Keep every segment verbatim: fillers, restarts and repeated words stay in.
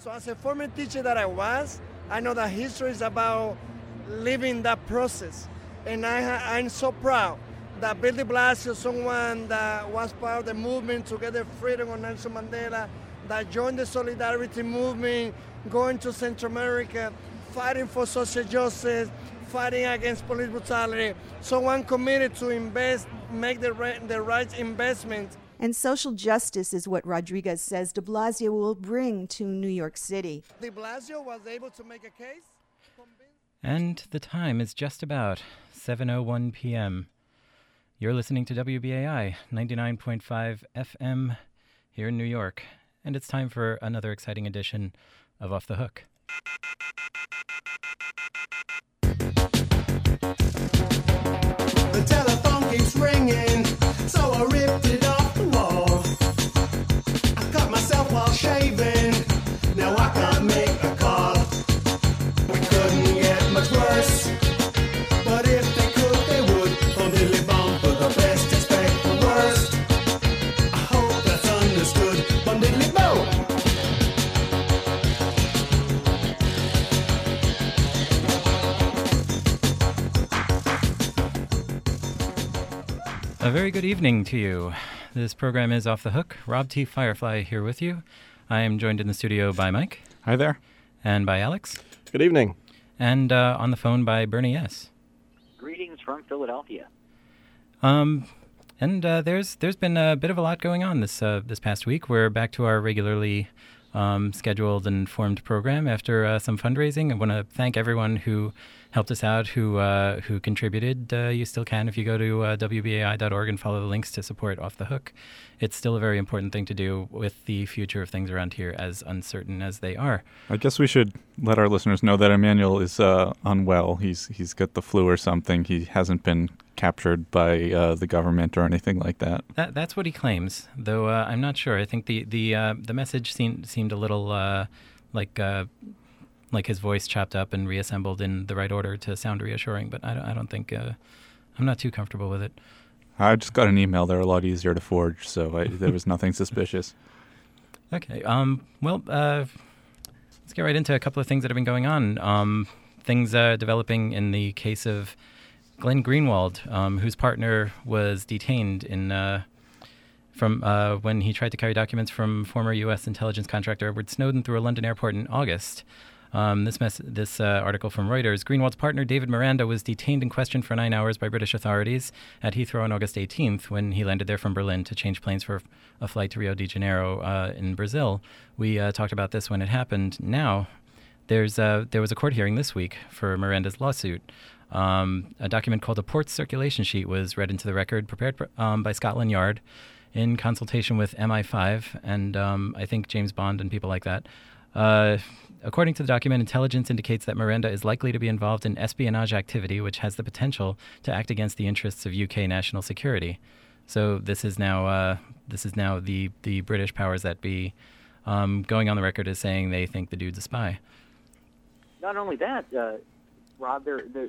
So as a former teacher that I was, I know that history is about living that process. And I ha- I'm so proud that Bill de Blasio, someone that was part of the movement to get the freedom of Nelson Mandela, that joined the Solidarity movement, going to Central America, fighting for social justice, fighting against police brutality, someone committed to invest, make the, re- the right investments. And social justice is what Rodriguez says de Blasio will bring to New York City. De Blasio was able to make a case. And the time is just about seven oh one p.m. You're listening to W B A I ninety-nine point five F M here in New York. And it's time for another exciting edition of Off the Hook. The telephone keeps ringing, so I ripped it off the wall. I cut myself while shaving, now I can't make a call. We couldn't get much worse, but if they could, they would. Bum diddly bum, for the best, expect the worst. I hope that's understood. Bum diddly bum. A very good evening to you. This program is Off the Hook. Rob T. Firefly here with you. I am joined in the studio by Mike. Hi there. And by Alex. Good evening. And uh, on the phone by Bernie S. Greetings from Philadelphia. Um, and uh, there's there's been a bit of a lot going on this uh, this past week. We're back to our regularly um, scheduled and formed program after uh, some fundraising. I want to thank everyone who helped us out, who uh, who contributed. Uh, you still can if you go to uh, W B A I dot org and follow the links to support Off the Hook. It's still a very important thing to do with the future of things around here as uncertain as they are. I guess we should let our listeners know that Emmanuel is uh, unwell. He's he's got the flu or something. He hasn't been captured by uh, the government or anything like that. That that's what he claims, though uh, I'm not sure. I think the the uh, the message seemed seemed a little uh, like. Uh, like his voice chopped up and reassembled in the right order to sound reassuring, but I don't, I don't think, uh, I'm not too comfortable with it. I just got an email. They're a lot easier to forge, so I, there was nothing suspicious. Okay, um, well, uh, let's get right into a couple of things that have been going on. Um, things uh, developing in the case of Glenn Greenwald, um, whose partner was detained in uh, from uh, when he tried to carry documents from former U S intelligence contractor Edward Snowden through a London airport in August. Um, this mess- this uh, article from Reuters, Greenwald's partner David Miranda was detained and questioned for nine hours by British authorities at Heathrow on August eighteenth when he landed there from Berlin to change planes for a flight to Rio de Janeiro uh, in Brazil. We uh, talked about this when it happened. Now, there's uh, there was a court hearing this week for Miranda's lawsuit. Um, a document called a Port Circulation Sheet was read into the record, prepared um, by Scotland Yard in consultation with M I five and um, I think James Bond and people like that. Uh, according to the document, intelligence indicates that Miranda is likely to be involved in espionage activity, which has the potential to act against the interests of U K national security. So this is now uh, this is now the, the British powers that be um, going on the record as saying they think the dude's a spy. Not only that, uh, Rob, they're, they're,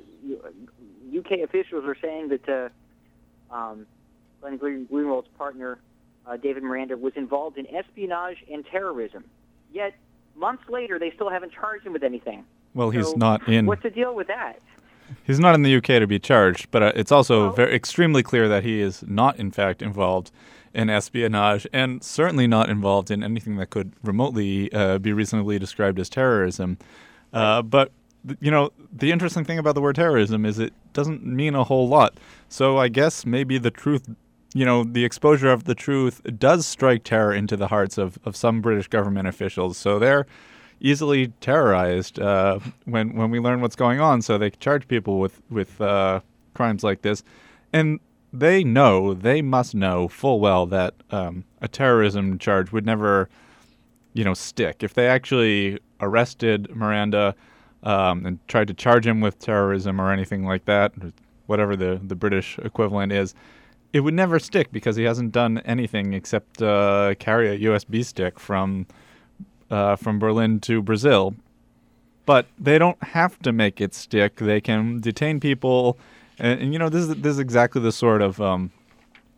U K officials are saying that uh, um, Glenn Green, Greenwald's partner, uh, David Miranda, was involved in espionage and terrorism. Yet, months later, they still haven't charged him with anything. Well, so he's not in... What's the deal with that? He's not in the U K to be charged, but uh, it's also well, very extremely clear that he is not, in fact, involved in espionage and certainly not involved in anything that could remotely uh, be reasonably described as terrorism. Uh, but, th- you know, the interesting thing about the word terrorism is it doesn't mean a whole lot. So I guess maybe the truth... You know, the exposure of the truth does strike terror into the hearts of, of some British government officials. So they're easily terrorized uh, when when we learn what's going on. So they charge people with, with uh, crimes like this. And they know, they must know full well that um, a terrorism charge would never, you know, stick. If they actually arrested Miranda um, and tried to charge him with terrorism or anything like that, whatever the, the British equivalent is, it would never stick because he hasn't done anything except uh, carry a U S B stick from uh, from Berlin to Brazil. But they don't have to make it stick. They can detain people, and, and you know this is this is exactly the sort of um,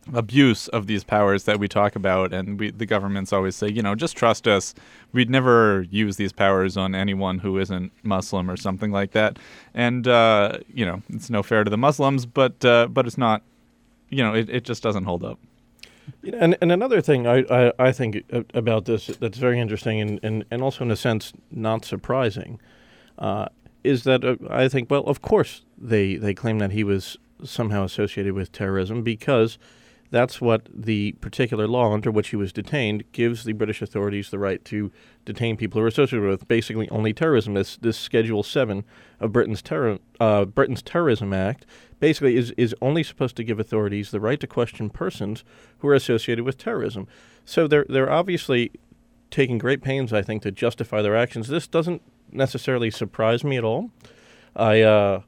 abuse of these powers that we talk about, and we, the governments always say, you know, just trust us. We'd never use these powers on anyone who isn't Muslim or something like that. And, uh, you know, it's no fair to the Muslims, but uh, but it's not, you know, it, it just doesn't hold up. And and another thing I, I, I think about this that's very interesting and, and, and also in a sense not surprising uh, is that uh, I think, well, of course they, they claim that he was somehow associated with terrorism because that's what the particular law under which he was detained gives the British authorities the right to detain people who are associated with basically only terrorism. This this Schedule seven of Britain's terror uh, Britain's Terrorism Act basically is, is only supposed to give authorities the right to question persons who are associated with terrorism. So they're they're obviously taking great pains, I think, to justify their actions. This doesn't necessarily surprise me at all. I uh,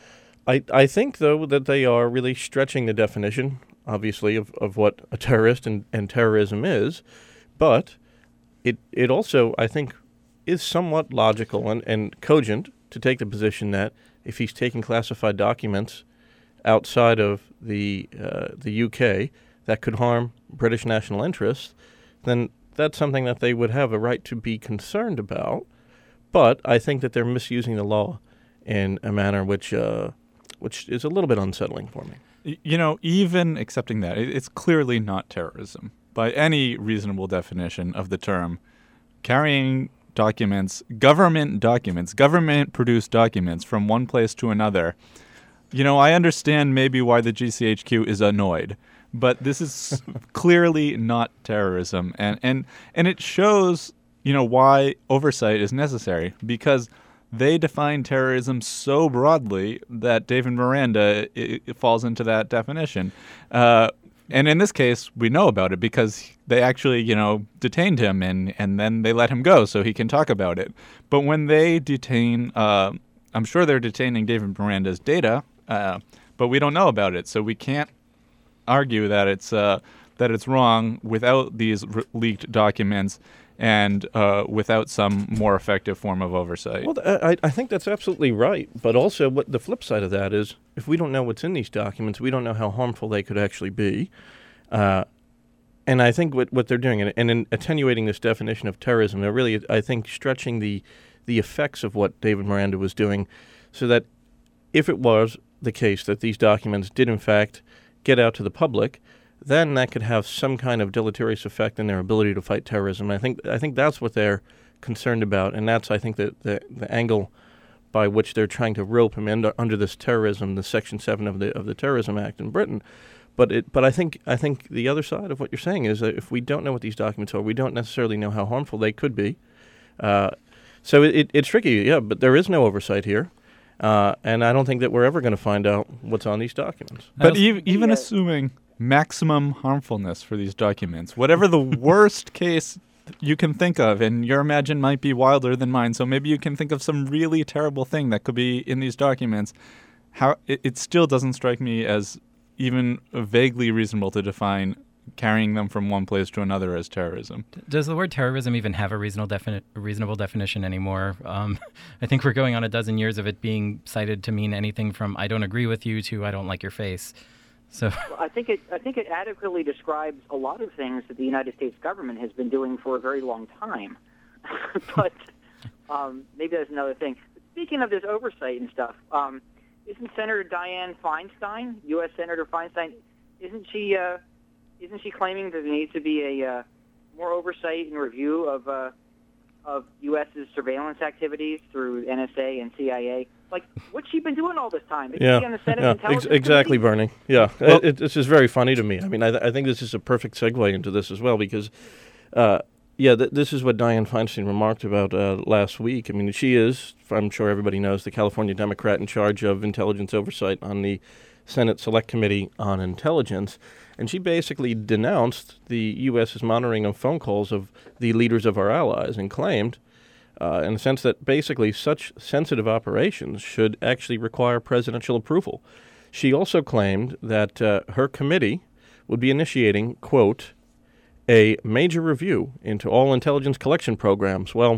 I I think though that they are really stretching the definition, obviously, of, of what a terrorist and, and terrorism is, but it it also, I think, is somewhat logical and, and cogent to take the position that if he's taking classified documents outside of the uh, the U K that could harm British national interests, then that's something that they would have a right to be concerned about. But I think that they're misusing the law in a manner which uh, which is a little bit unsettling for me. You know, even accepting that, it's clearly not terrorism. By any reasonable definition of the term, carrying documents, government documents, government-produced documents from one place to another, you know, I understand maybe why the G C H Q is annoyed, but this is clearly not terrorism. And, and, and it shows, you know, why oversight is necessary, because they define terrorism so broadly that David Miranda it, it falls into that definition. Uh, and in this case, we know about it because they actually, you know, detained him and, and then they let him go so he can talk about it. But when they detain, uh, I'm sure they're detaining David Miranda's data, uh, but we don't know about it. So we can't argue that it's uh, that it's wrong without these re- leaked documents and uh, without some more effective form of oversight. Well, I, I think that's absolutely right. But also what the flip side of that is, if we don't know what's in these documents, we don't know how harmful they could actually be. Uh, and I think what, what they're doing, and, and in attenuating this definition of terrorism, they're really, I think, stretching the, the effects of what David Miranda was doing so that if it was the case that these documents did, in fact, get out to the public, then that could have some kind of deleterious effect in their ability to fight terrorism. I think I think that's what they're concerned about, and that's, I think, the, the, the angle by which they're trying to rope him in under this terrorism, the Section seven of the of the Terrorism Act in Britain. But it, but I think I think the other side of what you're saying is that if we don't know what these documents are, we don't necessarily know how harmful they could be. Uh, so it, it, it's tricky, yeah, but there is no oversight here. Uh, and I don't think that we're ever going to find out what's on these documents. But ev- even yeah. assuming maximum harmfulness for these documents, whatever the worst case you can think of, and your imagine might be wilder than mine, so maybe you can think of some really terrible thing that could be in these documents, how it, it still doesn't strike me as even vaguely reasonable to define carrying them from one place to another as terrorism. Does the word terrorism even have a reasonable, defini- reasonable definition anymore? Um, I think we're going on a dozen years of it being cited to mean anything from I don't agree with you to I don't like your face. So well, I think it I think it adequately describes a lot of things that the United States government has been doing for a very long time. But um, maybe that's another thing. Speaking of this oversight and stuff, um, isn't Senator Dianne Feinstein, U S Senator Feinstein, isn't she uh, isn't she claiming that there needs to be a uh, more oversight and review of uh, of U S's surveillance activities through N S A and C I A? Like, what's she been doing all this time? Is yeah, she on the Senate yeah Intelligence ex- exactly, Committee? Bernie. Yeah, Well, it, it, this is very funny to me. I mean, I, th- I think this is a perfect segue into this as well because, uh, yeah, th- this is what Dianne Feinstein remarked about uh, last week. I mean, she is, I'm sure everybody knows, the California Democrat in charge of intelligence oversight on the Senate Select Committee on Intelligence, and she basically denounced the U S's monitoring of phone calls of the leaders of our allies and claimed, Uh, in the sense that basically such sensitive operations should actually require presidential approval. She also claimed that uh, her committee would be initiating, quote, a major review into all intelligence collection programs. Well,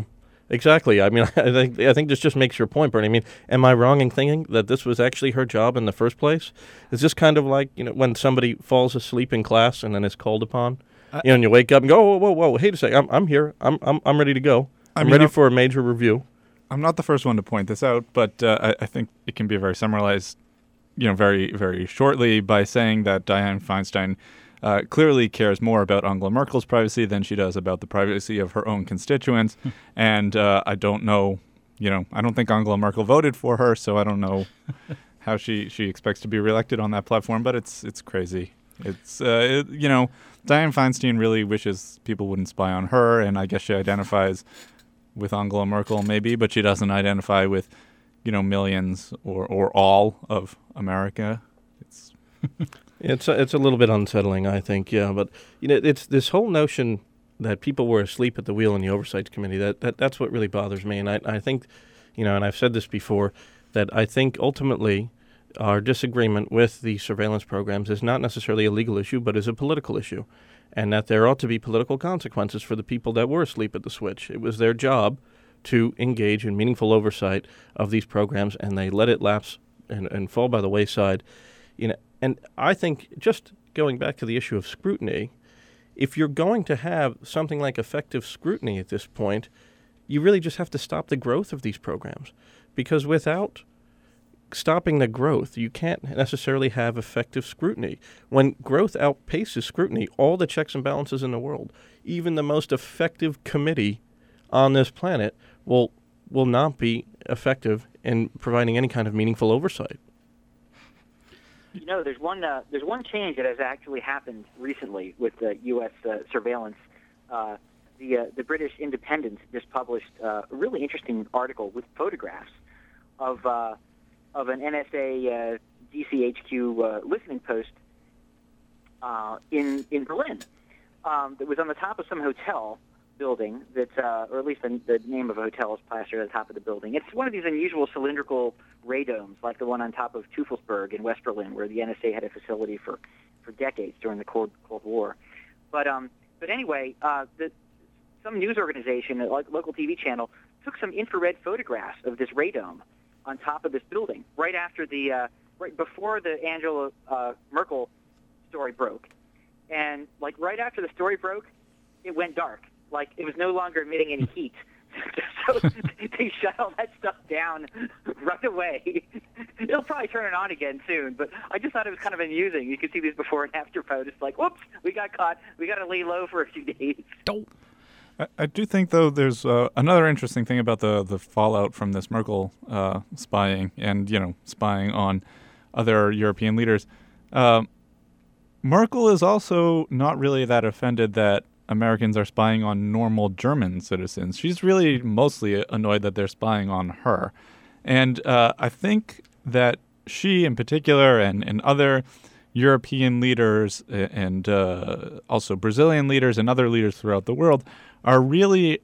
Exactly. I mean, I think I think this just makes your point, Bernie. I mean, am I wrong in thinking that this was actually her job in the first place? Is this kind of like, you know, when somebody falls asleep in class and then is called upon, uh, you know, and you wake up and go, whoa, whoa, whoa, wait a second, I'm I'm here, I'm I'm I'm ready to go, I I'm mean, ready I'm, for a major review. I'm not the first one to point this out, but uh, I, I think it can be very summarized, you know, very very shortly by saying that Dianne Feinstein Uh, clearly cares more about Angela Merkel's privacy than she does about the privacy of her own constituents. And uh, I don't know, you know, I don't think Angela Merkel voted for her, so I don't know how she, she expects to be reelected on that platform. But it's it's crazy. It's, uh, it, you know, Dianne Feinstein really wishes people wouldn't spy on her, and I guess she identifies with Angela Merkel maybe, but she doesn't identify with, you know, millions or, or all of America. It's... It's a, it's a little bit unsettling, I think, yeah. But, you know, it's this whole notion that people were asleep at the wheel in the Oversight Committee, that, that that's what really bothers me. And I, I think, you know, and I've said this before, that I think ultimately our disagreement with the surveillance programs is not necessarily a legal issue, but is a political issue, and that there ought to be political consequences for the people that were asleep at the switch. It was their job to engage in meaningful oversight of these programs, and they let it lapse and, and fall by the wayside. You know, and I think, just going back to the issue of scrutiny, if you're going to have something like effective scrutiny at this point, you really just have to stop the growth of these programs. Because without stopping the growth, you can't necessarily have effective scrutiny. When growth outpaces scrutiny, all the checks and balances in the world, even the most effective committee on this planet, will will not be effective in providing any kind of meaningful oversight. You know, there's one uh, there's one change that has actually happened recently with the U S uh, surveillance. Uh, the uh, the British Independent just published uh, a really interesting article with photographs of uh, of an N S A uh, D C H Q uh, listening post uh, in in Berlin um, that was on the top of some hotel building that, uh, or at least the, the name of a hotel is plastered at the top of the building. It's one of these unusual cylindrical radomes, like the one on top of Teufelsberg in West Berlin, where the N S A had a facility for, for decades during the Cold, Cold War. But um, but anyway, uh, the, some news organization, a local T V channel, took some infrared photographs of this radome on top of this building right after the uh, right before the Angela uh, Merkel story broke, and like right after the story broke, it went dark. Like, it was no longer emitting any heat. So they shut all that stuff down right away. They'll probably turn it on again soon, but I just thought it was kind of amusing. You could see these before and after photos. Like, whoops, we got caught. We got to lay low for a few days. I, I do think, though, there's uh, another interesting thing about the, the fallout from this Merkel uh, spying and, you know, spying on other European leaders. Uh, Merkel is also not really that offended that Americans are spying on normal German citizens. She's really mostly annoyed that they're spying on her. And uh, I think that she in particular and, and other European leaders and uh, also Brazilian leaders and other leaders throughout the world are really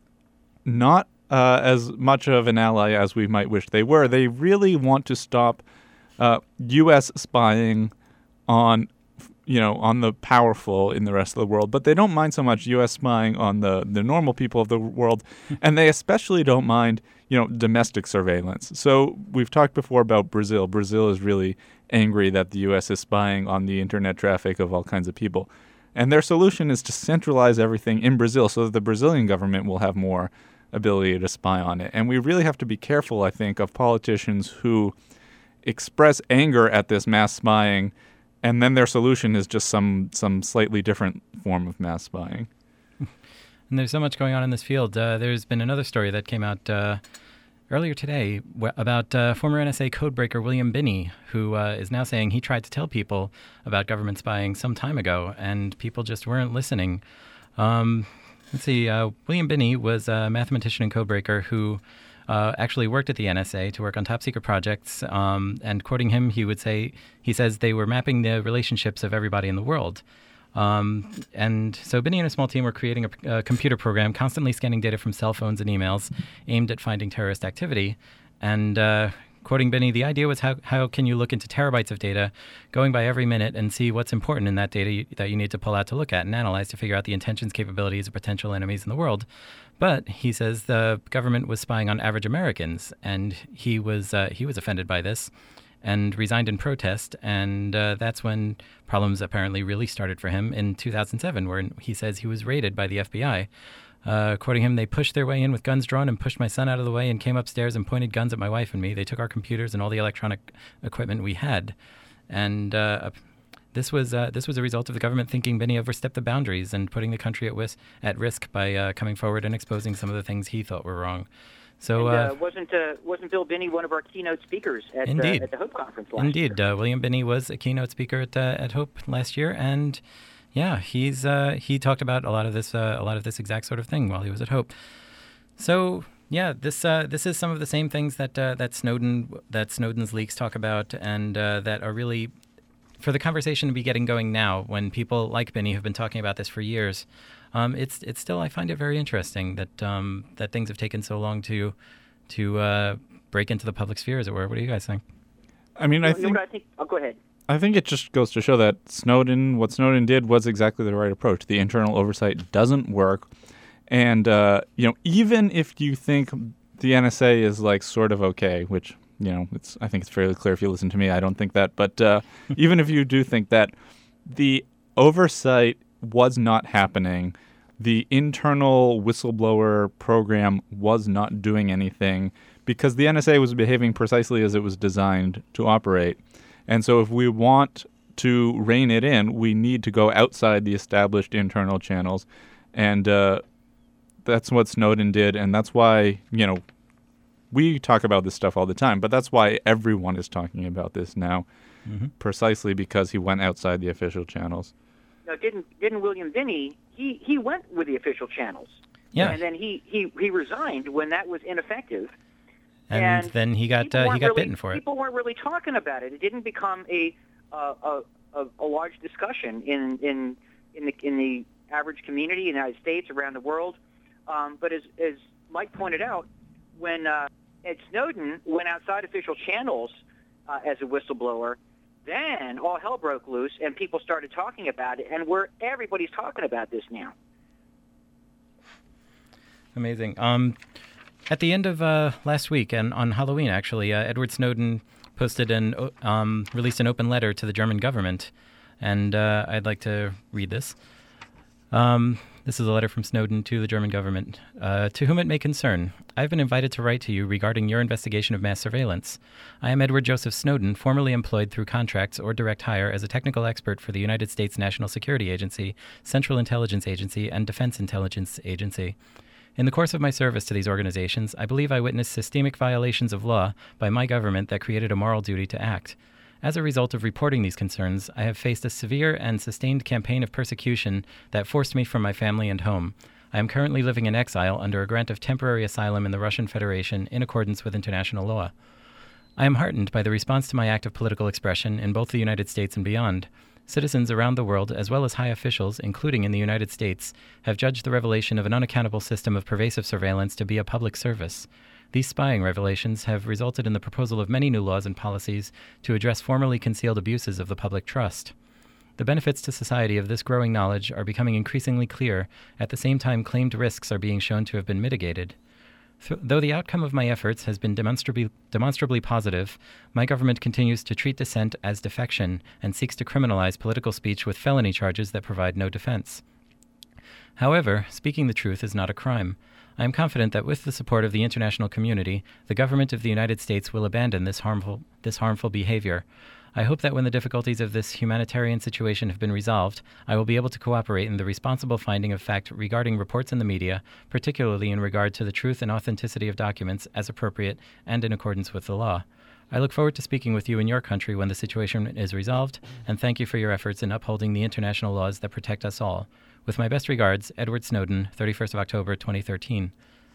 not uh, as much of an ally as we might wish they were. They really want to stop uh, U S spying on you know, on the powerful in the rest of the world, but they don't mind so much U S spying on the, the normal people of the world, and they especially don't mind, you know, domestic surveillance. So we've talked before about Brazil. Brazil is really angry that the U S is spying on the internet traffic of all kinds of people, and their solution is to centralize everything in Brazil so that the Brazilian government will have more ability to spy on it. And we really have to be careful, I think, of politicians who express anger at this mass spying, and then their solution is just some some slightly different form of mass spying. And there's so much going on in this field. Uh, there's been another story that came out uh, earlier today w- about uh, former N S A codebreaker William Binney, who uh, is now saying he tried to tell people about government spying some time ago, and people just weren't listening. Um, let's see. Uh, William Binney was a mathematician and codebreaker who Uh, actually worked at the N S A to work on top secret projects. Um, and quoting him, he would say, he says they were mapping the relationships of everybody in the world. Um, and so Binney and a small team were creating a, a computer program constantly scanning data from cell phones and emails aimed at finding terrorist activity. And uh, quoting Binney, the idea was how, how can you look into terabytes of data, going by every minute, and see what's important in that data you, that you need to pull out to look at and analyze to figure out the intentions, capabilities of potential enemies in the world. But he says the government was spying on average Americans, and he was uh, he was offended by this and resigned in protest. And uh, that's when problems apparently really started for him in two thousand seven, where he says he was raided by the F B I. Uh, quoting him, they pushed their way in with guns drawn and pushed my son out of the way and came upstairs and pointed guns at my wife and me. They took our computers and all the electronic equipment we had. And uh, this was uh, this was a result of the government thinking Binney overstepped the boundaries and putting the country at, wis- at risk by uh, coming forward and exposing some of the things he thought were wrong. So and, uh, uh, wasn't uh, wasn't Bill Binney one of our keynote speakers at, indeed. Uh, at the Hope Conference last Indeed. year? Uh, William Binney was a keynote speaker at uh, at Hope last year, and yeah, he's uh, he talked about a lot of this uh, a lot of this exact sort of thing while he was at Hope. So yeah, this uh, this is some of the same things that uh, that Snowden that Snowden's leaks talk about, and uh, that are really for the conversation to be getting going now, when people like Binney have been talking about this for years. Um, it's it's still I find it very interesting that um, that things have taken so long to to uh, break into the public sphere, as it were. What do you guys think? I mean, I You know think what I think. Oh, go ahead. I think it just goes to show that Snowden, what Snowden did was exactly the right approach. The internal oversight doesn't work. And, uh, you know, even if you think the N S A is like sort of okay, which, you know, it's I think it's fairly clear if you listen to me, I don't think that. But uh, even if you do think that, the oversight was not happening. The internal whistleblower program was not doing anything because the N S A was behaving precisely as it was designed to operate. And so if we want to rein it in, we need to go outside the established internal channels. And uh, that's what Snowden did. And that's why, you know, we talk about this stuff all the time, but that's why everyone is talking about this now, mm-hmm. precisely because he went outside the official channels. No, didn't didn't William Binney, he, he went with the official channels. Yeah. And then he, he, he resigned when that was ineffective. And, and then he got uh, he got really, bitten for it. People weren't really talking about it. It didn't become a uh, a, a, a large discussion in in in the in the average community in the United States, around the world. Um, but as as Mike pointed out, when uh, Ed Snowden went outside official channels uh, as a whistleblower, then all hell broke loose, and people started talking about it, and we're everybody's talking about this now. Amazing. Um. At the end of uh, last week, and on Halloween, actually, uh, Edward Snowden posted and um, released an open letter to the German government, and uh, I'd like to read this. Um, this is a letter from Snowden to the German government. Uh, to whom it may concern, I've been invited to write to you regarding your investigation of mass surveillance. I am Edward Joseph Snowden, formerly employed through contracts or direct hire as a technical expert for the United States National Security Agency, Central Intelligence Agency, and Defense Intelligence Agency. In the course of my service to these organizations, I believe I witnessed systemic violations of law by my government that created a moral duty to act. As a result of reporting these concerns, I have faced a severe and sustained campaign of persecution that forced me from my family and home. I am currently living in exile under a grant of temporary asylum in the Russian Federation in accordance with international law. I am heartened by the response to my act of political expression in both the United States and beyond. Citizens around the world, as well as high officials, including in the United States, have judged the revelation of an unaccountable system of pervasive surveillance to be a public service. These spying revelations have resulted in the proposal of many new laws and policies to address formerly concealed abuses of the public trust. The benefits to society of this growing knowledge are becoming increasingly clear. At the same time, claimed risks are being shown to have been mitigated. Th- though the outcome of my efforts has been demonstrably, demonstrably positive, my government continues to treat dissent as defection and seeks to criminalize political speech with felony charges that provide no defense. However, speaking the truth is not a crime. I am confident that with the support of the international community, the government of the United States will abandon this harmful, this harmful behavior. I hope that when the difficulties of this humanitarian situation have been resolved, I will be able to cooperate in the responsible finding of fact regarding reports in the media, particularly in regard to the truth and authenticity of documents as appropriate and in accordance with the law. I look forward to speaking with you in your country when the situation is resolved, and thank you for your efforts in upholding the international laws that protect us all. With my best regards, Edward Snowden, thirty-first of October, twenty thirteen.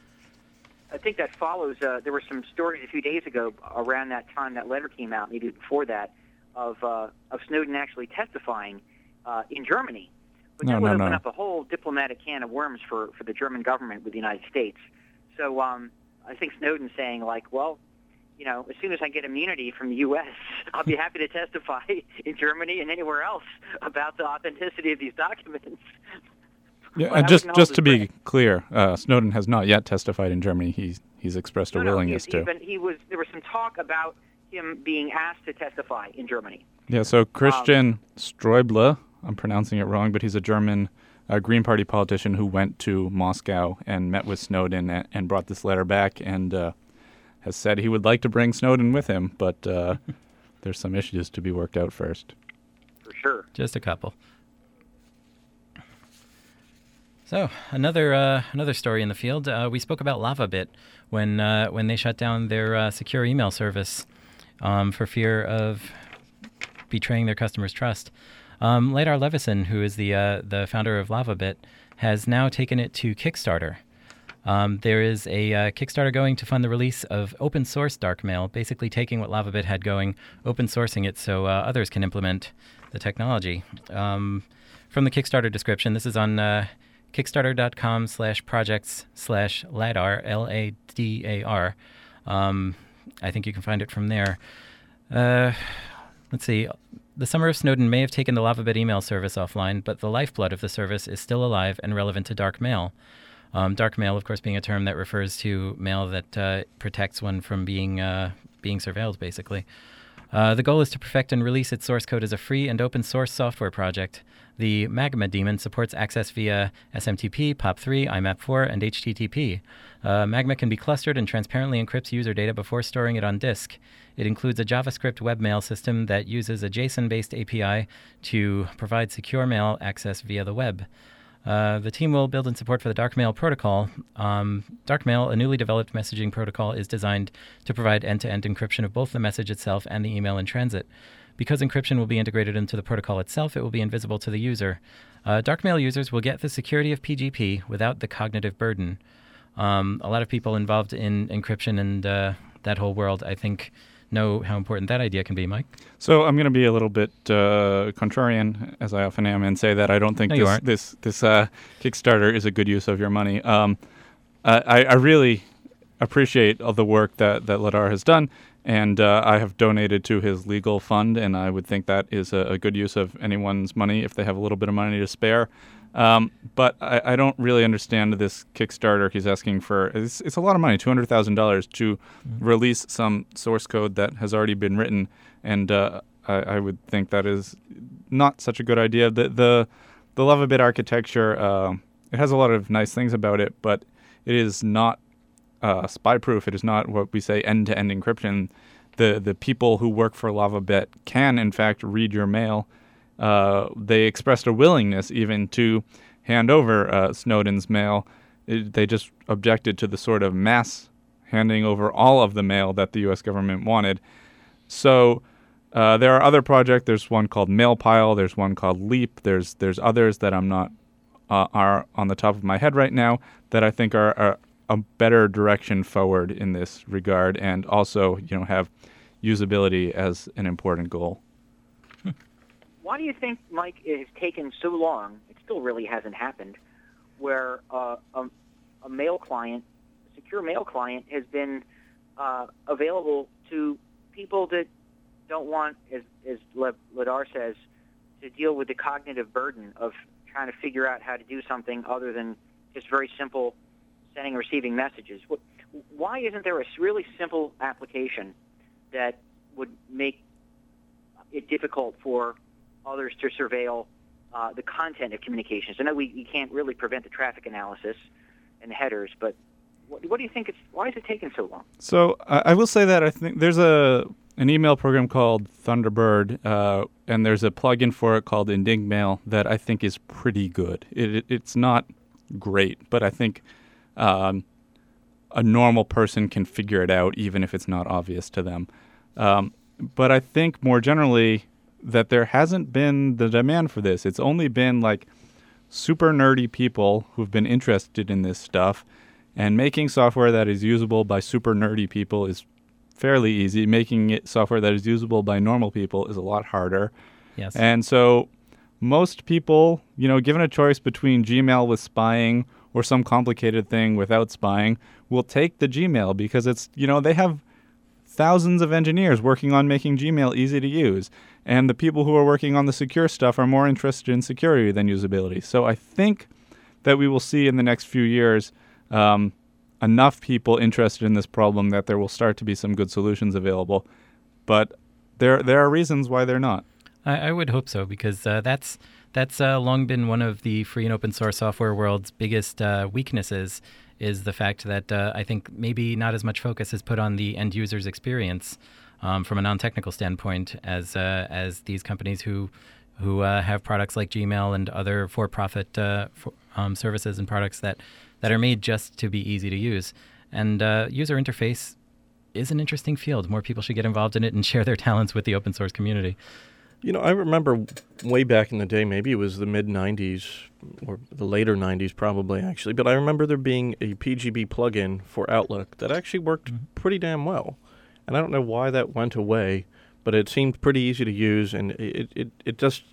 I think that follows, uh, there were some stories a few days ago around that time that letter came out, maybe before that, of uh, of Snowden actually testifying uh, in Germany. But no, that would no, open no. up a whole diplomatic can of worms for, for the German government with the United States. So um, I think Snowden's saying, like, well, you know, as soon as I get immunity from the U S, I'll be happy to testify in Germany and anywhere else about the authenticity of these documents. Yeah, But and I just wouldn't just hold to his be breath. clear, uh, Snowden has not yet testified in Germany. He's he's expressed a No, no, willingness he's to. even, he was. There was some talk about him being asked to testify in Germany. Yeah, so Christian Streuble, I'm pronouncing it wrong, but he's a German uh, Green Party politician who went to Moscow and met with Snowden and, and brought this letter back and uh, has said he would like to bring Snowden with him, but uh, there's some issues to be worked out first. For sure. Just a couple. So another uh, another story in the field. Uh, we spoke about LavaBit when uh, when they shut down their uh, secure email service um, for fear of betraying their customers' trust. Um, Ladar Levison, who is the uh, the founder of LavaBit, has now taken it to Kickstarter. Um, there is a uh, Kickstarter going to fund the release of open source darkmail, basically taking what LavaBit had going, open sourcing it so uh, others can implement the technology. Um, from the Kickstarter description, this is on uh, kickstarter.com slash projects slash LADAR, L A D A R. Um, I think you can find it from there. Uh, let's see. The summer of Snowden may have taken the LavaBit email service offline, but the lifeblood of the service is still alive and relevant to dark mail. Um, dark mail, of course, being a term that refers to mail that uh, protects one from being uh, being surveilled, basically. Uh, the goal is to perfect and release its source code as a free and open source software project. The Magma daemon supports access via S M T P, P O P three, I M A P four, and H T T P. Uh, Magma can be clustered and transparently encrypts user data before storing it on disk. It includes a JavaScript webmail system that uses a JSON-based A P I to provide secure mail access via the web. Uh, the team will build in support for the Darkmail protocol. Um, Darkmail, a newly developed messaging protocol, is designed to provide end-to-end encryption of both the message itself and the email in transit. Because encryption will be integrated into the protocol itself, it will be invisible to the user. Uh, Darkmail users will get the security of P G P without the cognitive burden. Um, a lot of people involved in encryption and uh, that whole world, I think, know how important that idea can be, Mike. So I'm going to be a little bit uh, contrarian, as I often am, and say that I don't think No, you this aren't. this, this uh, Kickstarter is a good use of your money. Um, I, I really appreciate all the work that, that Ladar has done, and uh, I have donated to his legal fund, and I would think that is a, a good use of anyone's money if they have a little bit of money to spare. Um, but I, I don't really understand this Kickstarter he's asking for. It's, it's a lot of money, two hundred thousand dollars, to mm-hmm. release some source code that has already been written. And uh, I, I would think that is not such a good idea. The the, the LavaBit architecture, uh, it has a lot of nice things about it, but it is not uh, spy-proof. It is not what we say end-to-end encryption. The, the people who work for LavaBit can, in fact, read your mail. Uh, they expressed a willingness even to hand over uh, Snowden's mail. It, they just objected to the sort of mass handing over all of the mail that the U S government wanted. So uh, there are other projects. There's one called Mailpile. There's one called Leap. There's there's others that I'm not uh, are on the top of my head right now that I think are, are a better direction forward in this regard, and also you know have usability as an important goal. Why do you think, Mike, it has taken so long, it still really hasn't happened, where uh, a, a mail client, a secure mail client, has been uh, available to people that don't want, as, as Ladar says, to deal with the cognitive burden of trying to figure out how to do something other than just very simple sending and receiving messages? Why isn't there a really simple application that would make it difficult for others to surveil uh, the content of communications? I know we, we can't really prevent the traffic analysis and the headers, but what, what do you think? It's why is it taking so long? So uh, I will say that I think there's a an email program called Thunderbird, uh, and there's a plugin for it called Enigmail that I think is pretty good. It, it, it's not great, but I think um, a normal person can figure it out, even if it's not obvious to them. Um, but I think more generally, that there hasn't been the demand for this. It's only been like super nerdy people who've been interested in this stuff, and making software that is usable by super nerdy people is fairly easy. Making it software that is usable by normal people is a lot harder. Yes. And so most people, you know, given a choice between Gmail with spying or some complicated thing without spying, will take the Gmail because it's, you know, they have thousands of engineers working on making Gmail easy to use. And the people who are working on the secure stuff are more interested in security than usability. So I think that we will see in the next few years um, enough people interested in this problem that there will start to be some good solutions available. But there there are reasons why they're not. I, I would hope so, because uh, that's that's uh, long been one of the free and open source software world's biggest uh, weaknesses, is the fact that uh, I think maybe not as much focus is put on the end user's experience um, from a non-technical standpoint as uh, as these companies who who uh, have products like Gmail and other for-profit uh, for, um, services and products that, that are made just to be easy to use. And uh, user interface is an interesting field. More people should get involved in it and share their talents with the open source community. You know, I remember way back in the day, maybe it was the mid nineties or the later nineties probably actually, but I remember there being a P G B plugin for Outlook that actually worked mm-hmm. pretty damn well. And I don't know why that went away, but it seemed pretty easy to use, and it, it, it just...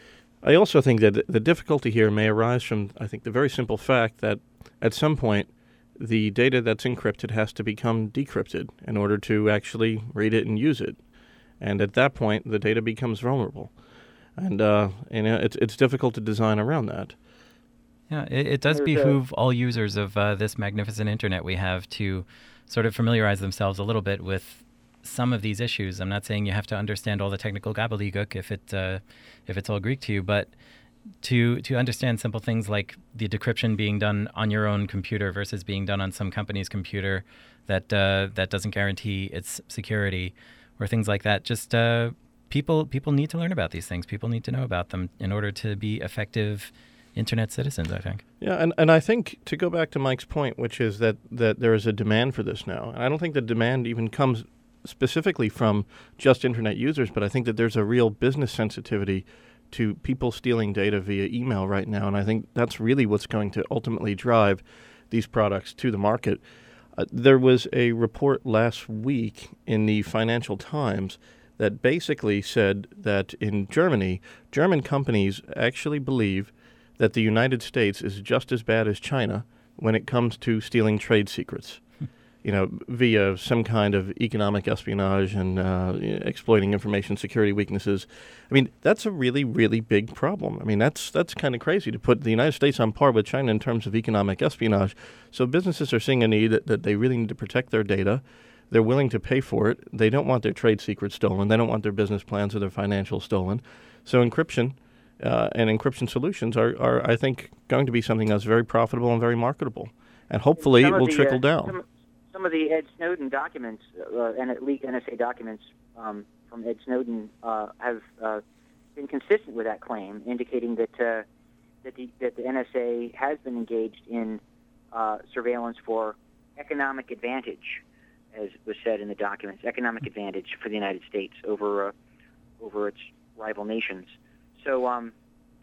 I also think that the difficulty here may arise from, I think, the very simple fact that at some point the data that's encrypted has to become decrypted in order to actually read it and use it. And at that point, the data becomes vulnerable. And uh, you know, it's it's difficult to design around that. Yeah, it, it does behoove all users of uh, this magnificent internet we have to sort of familiarize themselves a little bit with some of these issues. I'm not saying you have to understand all the technical gobbledygook if it uh, if it's all Greek to you, but to to understand simple things like the decryption being done on your own computer versus being done on some company's computer that uh, that doesn't guarantee its security, or things like that. Just uh, people people need to learn about these things. People need to know about them in order to be effective internet citizens, I think. Yeah, and, and I think, to go back to Mike's point, which is that, that there is a demand for this now. And I don't think the demand even comes specifically from just internet users, but I think that there's a real business sensitivity to people stealing data via email right now. And I think that's really what's going to ultimately drive these products to the market. Uh, there was a report last week in the Financial Times that basically said that in Germany, German companies actually believe that the United States is just as bad as China when it comes to stealing trade secrets, you know, via some kind of economic espionage and uh, exploiting information security weaknesses. I mean, that's a really, really big problem. I mean, that's that's kind of crazy to put the United States on par with China in terms of economic espionage. So businesses are seeing a need that, that they really need to protect their data. They're willing to pay for it. They don't want their trade secrets stolen. They don't want their business plans or their financials stolen. So encryption uh, and encryption solutions are, are, I think, going to be something that's very profitable and very marketable. And hopefully it will the, trickle uh, down. Some, some of the Ed Snowden documents, uh, and at least N S A documents um, from Ed Snowden uh, have uh, been consistent with that claim, indicating that uh, that, the, that the N S A has been engaged in uh, surveillance for economic advantage, as was said in the documents, economic advantage for the United States over uh, over its rival nations. So, um,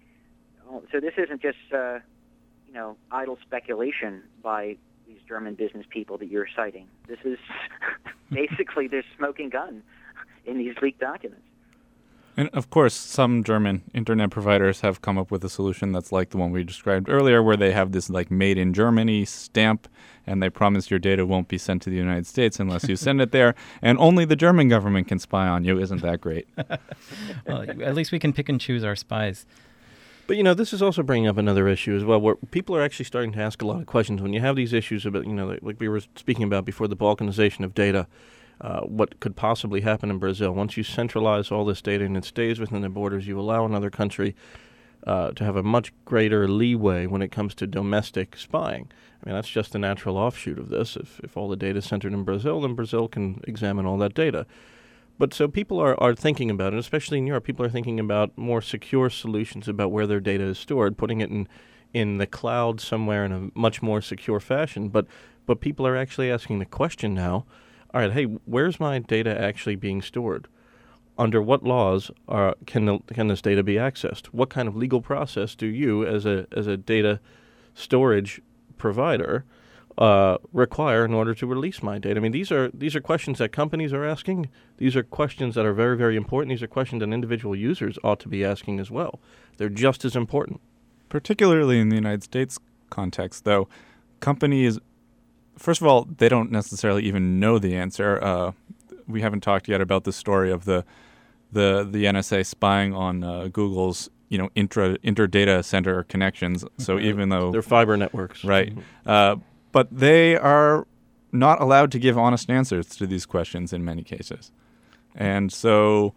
so this isn't just uh, you know idle speculation by these German business people that you're citing. This is basically their smoking gun in these leaked documents. And of course, some German internet providers have come up with a solution that's like the one we described earlier, where they have this like made in Germany stamp, and they promise your data won't be sent to the United States unless you send it there, and only the German government can spy on you. Isn't that great? Well, at least we can pick and choose our spies. But, you know, this is also bringing up another issue as well, where people are actually starting to ask a lot of questions. When you have these issues about, you know, like, like we were speaking about before, the balkanization of data, Uh, what could possibly happen in Brazil. Once you centralize all this data and it stays within the borders, you allow another country uh, to have a much greater leeway when it comes to domestic spying. I mean, that's just a natural offshoot of this. If, if all the data is centered in Brazil, then Brazil can examine all that data. But so people are, are thinking about it, especially in Europe, people are thinking about more secure solutions about where their data is stored, putting it in, in the cloud somewhere in a much more secure fashion. But, but people are actually asking the question now, all right, hey, where's my data actually being stored? Under what laws are, can the, can this data be accessed? What kind of legal process do you, as a as a data storage provider, uh, require in order to release my data? I mean, these are these are questions that companies are asking. These are questions that are very, very important. These are questions that individual users ought to be asking as well. They're just as important. Particularly in the United States context, though, companies... First of all, they don't necessarily even know the answer. Uh, we haven't talked yet about the story of the the the N S A spying on uh, Google's you know intra inter data center connections. So even though they're fiber networks, right, uh, but they are not allowed to give honest answers to these questions in many cases, and so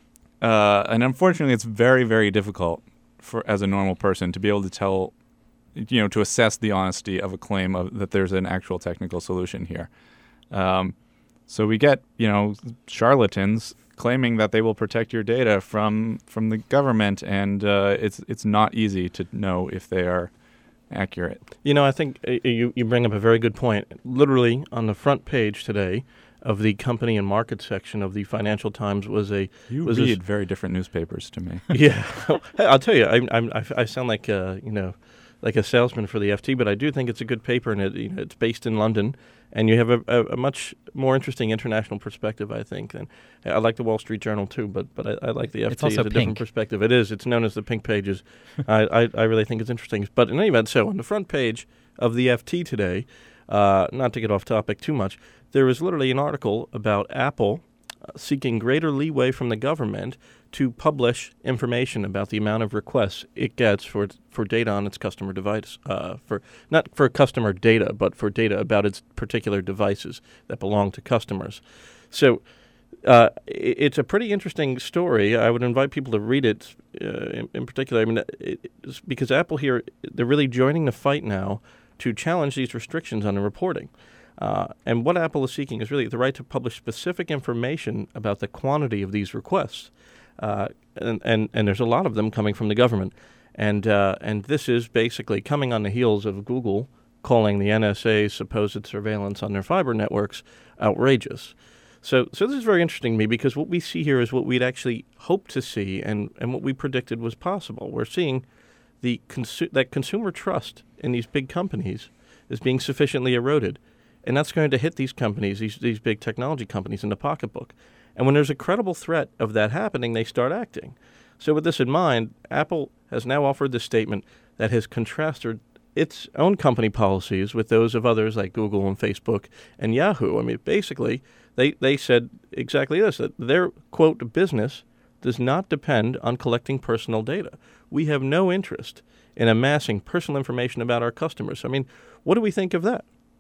uh, and unfortunately, it's very very difficult for as a normal person to be able to tell. You know, to assess the honesty of a claim of that there's an actual technical solution here. Um, so we get, you know, charlatans claiming that they will protect your data from from the government, and uh, it's it's not easy to know if they are accurate. You know, I think uh, you you bring up a very good point. Literally on the front page today of the company and market section of the Financial Times was a you was read a, very different newspapers to me. Yeah, hey, I'll tell you, I, I'm, I, I sound like uh, you know. like a salesman for the F T, but I do think it's a good paper, and it, you know, it's based in London, and you have a, a, a much more interesting international perspective, I think. And I like the Wall Street Journal too, but but I, I like the F T It's also as a different pink. perspective. It is. It's known as the Pink Pages. I, I, I really think it's interesting. But in any event, so on the front page of the F T today, uh, not to get off topic too much, there was literally an article about Apple uh, seeking greater leeway from the government to publish information about the amount of requests it gets for for data on its customer device, uh, for not for customer data, but for data about its particular devices that belong to customers. So uh, it, it's a pretty interesting story. I would invite people to read it uh, in, in particular. I mean, it, it's because Apple here, they're really joining the fight now to challenge these restrictions on the reporting. Uh, and what Apple is seeking is really the right to publish specific information about the quantity of these requests. Uh, and, and, and there's a lot of them coming from the government. And uh, and this is basically coming on the heels of Google calling the N S A's supposed surveillance on their fiber networks outrageous. So so this is very interesting to me because what we see here is what we'd actually hoped to see and, and what we predicted was possible. We're seeing the consu- that consumer trust in these big companies is being sufficiently eroded. And that's going to hit these companies, these these big technology companies, in the pocketbook. And when there's a credible threat of that happening, they start acting. So with this in mind, Apple has now offered this statement that has contrasted its own company policies with those of others like Google and Facebook and Yahoo. I mean, basically, they, they said exactly this, that their, quote, business does not depend on collecting personal data. We have no interest in amassing personal information about our customers. I mean, what do we think of that?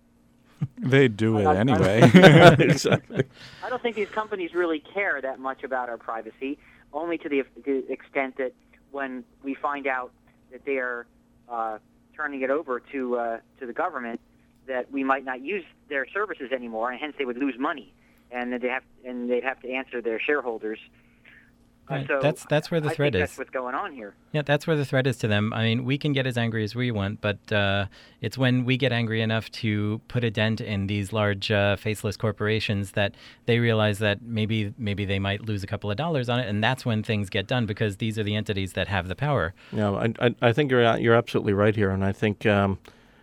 They do it I- I- anyway. Exactly. I don't think these companies really care that much about our privacy, only to the, the extent that when we find out that they are uh, turning it over to uh, to the government, that we might not use their services anymore, and hence they would lose money, and that they have and they'd have to answer their shareholders. Uh, Right. so That's that's where the I threat think is. that's what's going on here. Yeah, that's where the threat is to them. I mean, we can get as angry as we want, but uh, it's when we get angry enough to put a dent in these large uh, faceless corporations that they realize that maybe maybe they might lose a couple of dollars on it, and that's when things get done because these are the entities that have the power. No, I, I, I think you're you're absolutely right here, and I think um,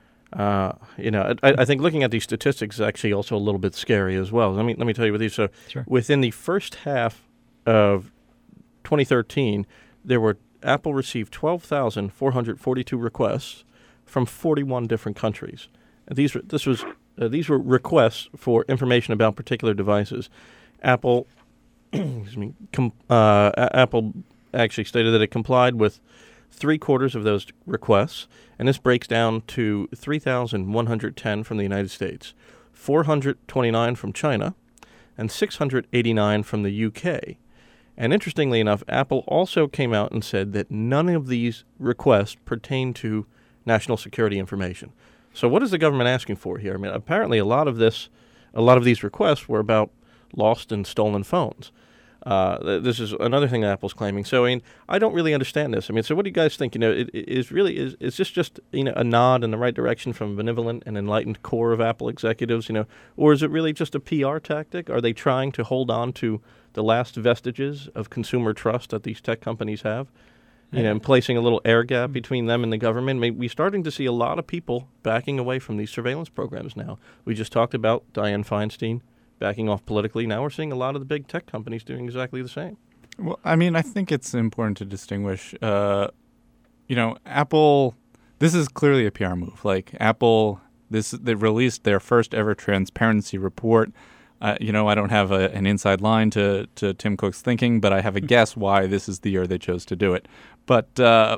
uh, you know I, I think looking at these statistics is actually also a little bit scary as well. Let me let me tell you what these. So Sure. within the first half of twenty thirteen, there were Apple received twelve thousand four hundred forty-two requests from forty-one different countries. And these were, this was uh, these were requests for information about particular devices. Apple, excuse me, com, uh, A- Apple actually stated that it complied with three quarters of those requests, and this breaks down to three thousand one hundred ten from the United States, four hundred twenty-nine from China, and six hundred eighty-nine from the U K. And interestingly enough, Apple also came out and said that none of these requests pertain to national security information. So what is the government asking for here? I mean, apparently a lot of this, a lot of these requests were about lost and stolen phones. Uh, th- this is another thing that Apple's claiming. So, I mean, I don't really understand this. I mean, so what do you guys think? You know, it, it is really is is this just you know a nod in the right direction from a benevolent and enlightened core of Apple executives? You know, or is it really just a P R tactic? Are they trying to hold on to the last vestiges of consumer trust that these tech companies have? You know, and placing a little air gap between them and the government. I mean, we're starting to see a lot of people backing away from these surveillance programs now. We just talked about Dianne Feinstein backing off politically. Now we're seeing a lot of the big tech companies doing exactly the same. Well, I mean, I think it's important to distinguish, uh, you know, Apple, this is clearly a P R move. Like, Apple, this they released their first ever transparency report Uh, you know, I don't have a, an inside line to, to Tim Cook's thinking, but I have a guess why this is the year they chose to do it. But uh,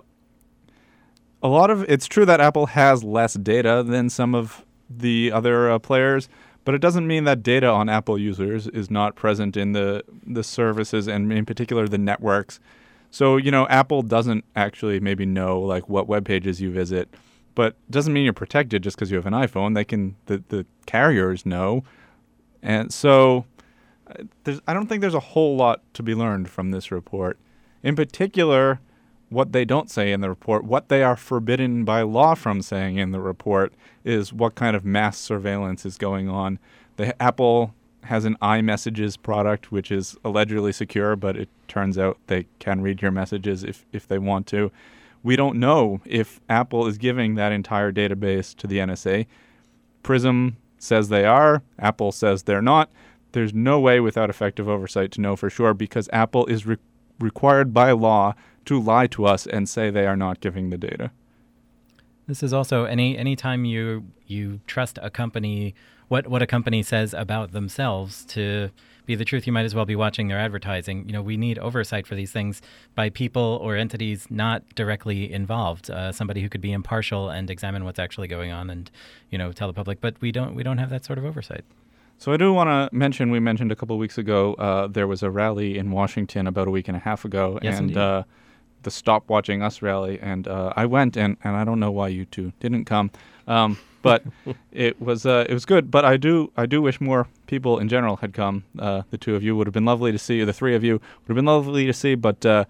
a lot of it's true that Apple has less data than some of the other uh, players, but it doesn't mean that data on Apple users is not present in the the services and in particular the networks. So, you know, Apple doesn't actually maybe know like what web pages you visit, but doesn't mean you're protected just because you have an iPhone. They can the, the carriers know. And so uh, there's, I don't think there's a whole lot to be learned from this report. In particular, what they don't say in the report, what they are forbidden by law from saying in the report is what kind of mass surveillance is going on. The, Apple has an iMessages product, which is allegedly secure, but it turns out they can read your messages if, if they want to. We don't know if Apple is giving that entire database to the N S A. Prism says they are. Apple says they're not. There's no way without effective oversight to know for sure because Apple is re- required by law to lie to us and say they are not giving the data. This is also any anytime you you trust a company, what what a company says about themselves to be the truth, you might as well be watching their advertising. You know, we need oversight for these things by people or entities not directly involved. Uh, somebody who could be impartial and examine what's actually going on and, you know, tell the public. But we don't we don't have that sort of oversight. So I do want to mention, we mentioned a couple of weeks ago, uh, there was a rally in Washington about a week and a half ago. Yes, and uh, the Stop Watching Us rally. And uh, I went, and, and I don't know why you two didn't come. Um, but it was uh, it was good. But I do I do wish more people in general had come. Uh, the two of you would have been lovely to see. Or the three of you would have been lovely to see. But uh,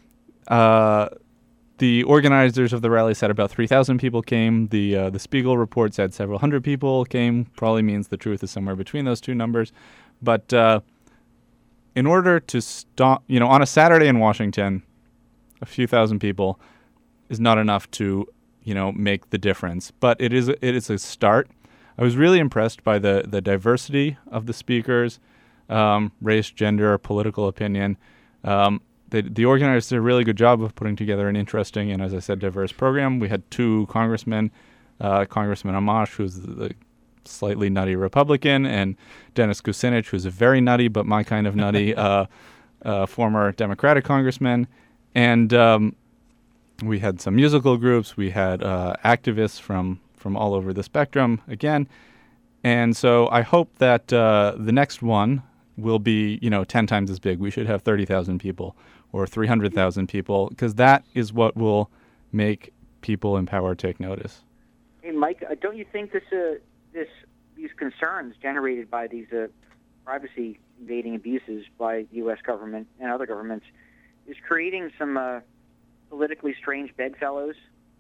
uh, the organizers of the rally said about three thousand people came. The uh, the Spiegel report said several hundred people came. Probably means the truth is somewhere between those two numbers. But uh, in order to stop, you know, on a Saturday in Washington, a few thousand people is not enough to, you know, make the difference. But it is it is a start. I was really impressed by the, the diversity of the speakers, um, race, gender, political opinion. Um, the, the organizers did a really good job of putting together an interesting and, as I said, diverse program. We had two congressmen, uh, Congressman Amash, who's the slightly nutty Republican, and Dennis Kucinich, who's a very nutty but my kind of nutty uh, uh, former Democratic congressman. And um, we had some musical groups. We had uh, activists from, from all over the spectrum again. And so I hope that uh, the next one will be, you know, ten times as big. We should have thirty thousand people or three hundred thousand people, because that is what will make people in power take notice. Hey, Mike, uh, don't you think this, uh, this, these concerns generated by these uh, privacy invading abuses by the U S government and other governments is creating some uh, politically strange bedfellows?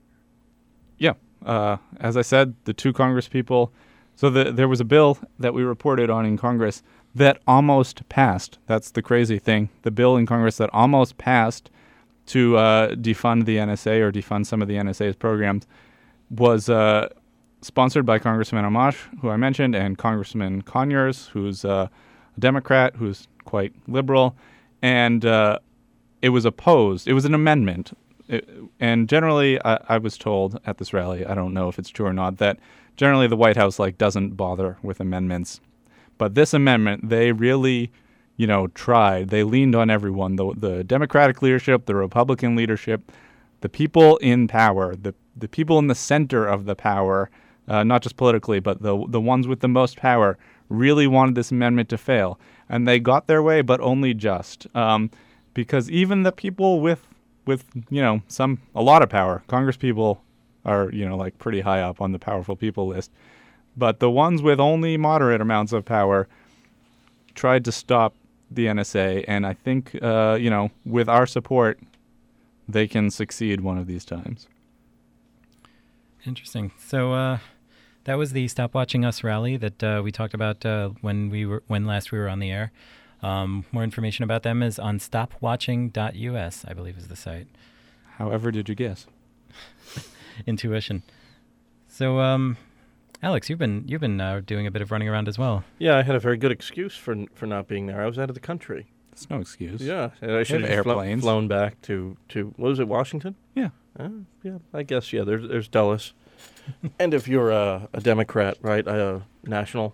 Yeah. Uh, as I said, the two Congress people. So the, there was a bill that we reported on in Congress that almost passed. That's the crazy thing. The bill in Congress that almost passed to uh, defund the N S A or defund some of the N S A's programs was uh, sponsored by Congressman Amash, who I mentioned, and Congressman Conyers, who's uh, a Democrat, who's quite liberal. And uh, it was opposed. It was an amendment. It, and generally, I, I was told at this rally, I don't know if it's true or not, that generally the White House like doesn't bother with amendments. But this amendment, they really, you know, tried. They leaned on everyone, the, the Democratic leadership, the Republican leadership, the people in power, the, the people in the center of the power, uh, not just politically, but the, the ones with the most power, really wanted this amendment to fail. And they got their way, but only just. Um, because even the people with, with, you know, some, a lot of power, Congress people are, you know, like pretty high up on the powerful people list. But the ones with only moderate amounts of power tried to stop the N S A. And I think, uh, you know, with our support, they can succeed one of these times. Interesting. So uh, that was the Stop Watching Us rally that uh, we talked about uh, when we were when last we were on the air. Um, more information about them is on stop watching dot U S, I believe is the site. However did you guess? Intuition. So, um, Alex, you've been you've been uh, doing a bit of running around as well. Yeah, I had a very good excuse for for not being there. I was out of the country. It's no excuse. Yeah, I should have airplanes. Flo- flown back to, to, what was it, Washington? Yeah. Uh, yeah, I guess, yeah, there's, there's Dulles. And if you're a, a Democrat, right, a national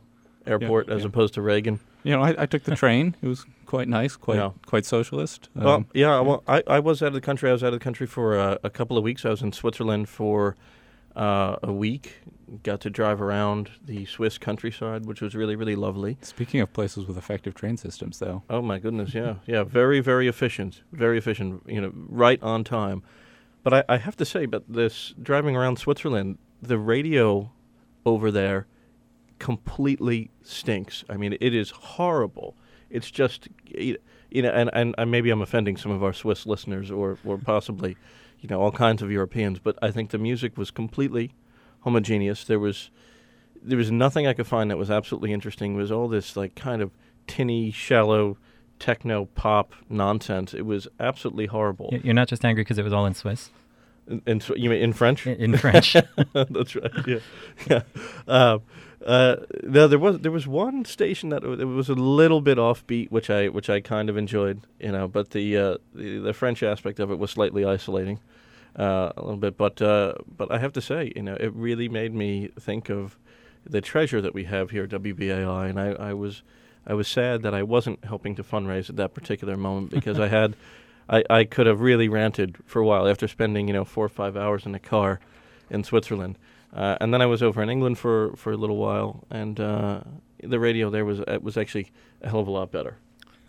Airport Yeah, as yeah. opposed to Reagan. You know, I, I took the train. It was quite nice, quite Yeah. quite socialist. Um, Well, yeah, well, I, I was out of the country. I was out of the country for uh, a couple of weeks. I was in Switzerland for uh, a week. Got to drive around the Swiss countryside, which was really, really lovely. Speaking of places with effective train systems, though. Oh my goodness, yeah, yeah, very, very efficient, very efficient. You know, right on time. But I, I have to say, but this driving around Switzerland, the radio over there completely stinks. I mean, it is horrible. It's just, you know, and, and, and maybe I'm offending some of our Swiss listeners or, or possibly, you know, all kinds of Europeans, but I think the music was completely homogeneous. There was there was nothing I could find that was absolutely interesting. It was all this like kind of tinny, shallow, techno pop nonsense. It was absolutely horrible. Y- You're not just angry because it was all in Swiss? In, in, Sw- you mean in French? In, in French. That's right. Yeah, yeah. Uh, uh, no, there was there was one station that w- it was a little bit offbeat, which I which I kind of enjoyed, you know. But the uh, the, the French aspect of it was slightly isolating, uh, a little bit. But uh, but I have to say, you know, it really made me think of the treasure that we have here at W B A I, and I, I was I was sad that I wasn't helping to fundraise at that particular moment because I had. I, I could have really ranted for a while after spending, you know, four or five hours in a car in Switzerland. Uh, and then I was over in England for, for a little while, and uh, the radio there was uh, was actually a hell of a lot better.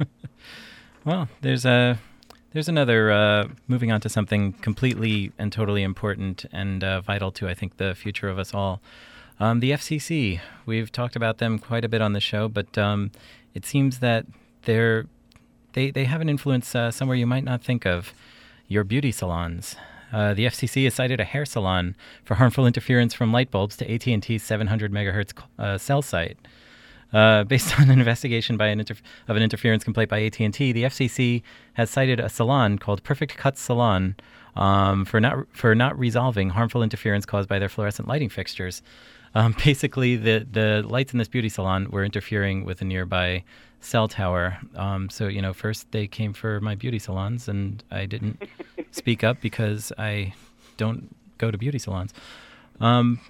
Well, there's a there's another uh, moving on to something completely and totally important and uh, vital to, I think, the future of us all. Um, the F C C. We've talked about them quite a bit on the show, but um, it seems that they're they they have an influence uh, somewhere you might not think of. Your beauty salons. Uh, the F C C has cited a hair salon for harmful interference from light bulbs to A T and T's seven hundred megahertz uh, cell site. Uh, based on an investigation by an inter- of an interference complaint by A T and T, the F C C has cited a salon called Perfect Cuts Salon um, for not for not resolving harmful interference caused by their fluorescent lighting fixtures. Um, basically, the the lights in this beauty salon were interfering with a nearby cell tower. Um, so, you know, first they came for my beauty salons, and I didn't speak up because I don't go to beauty salons. Um,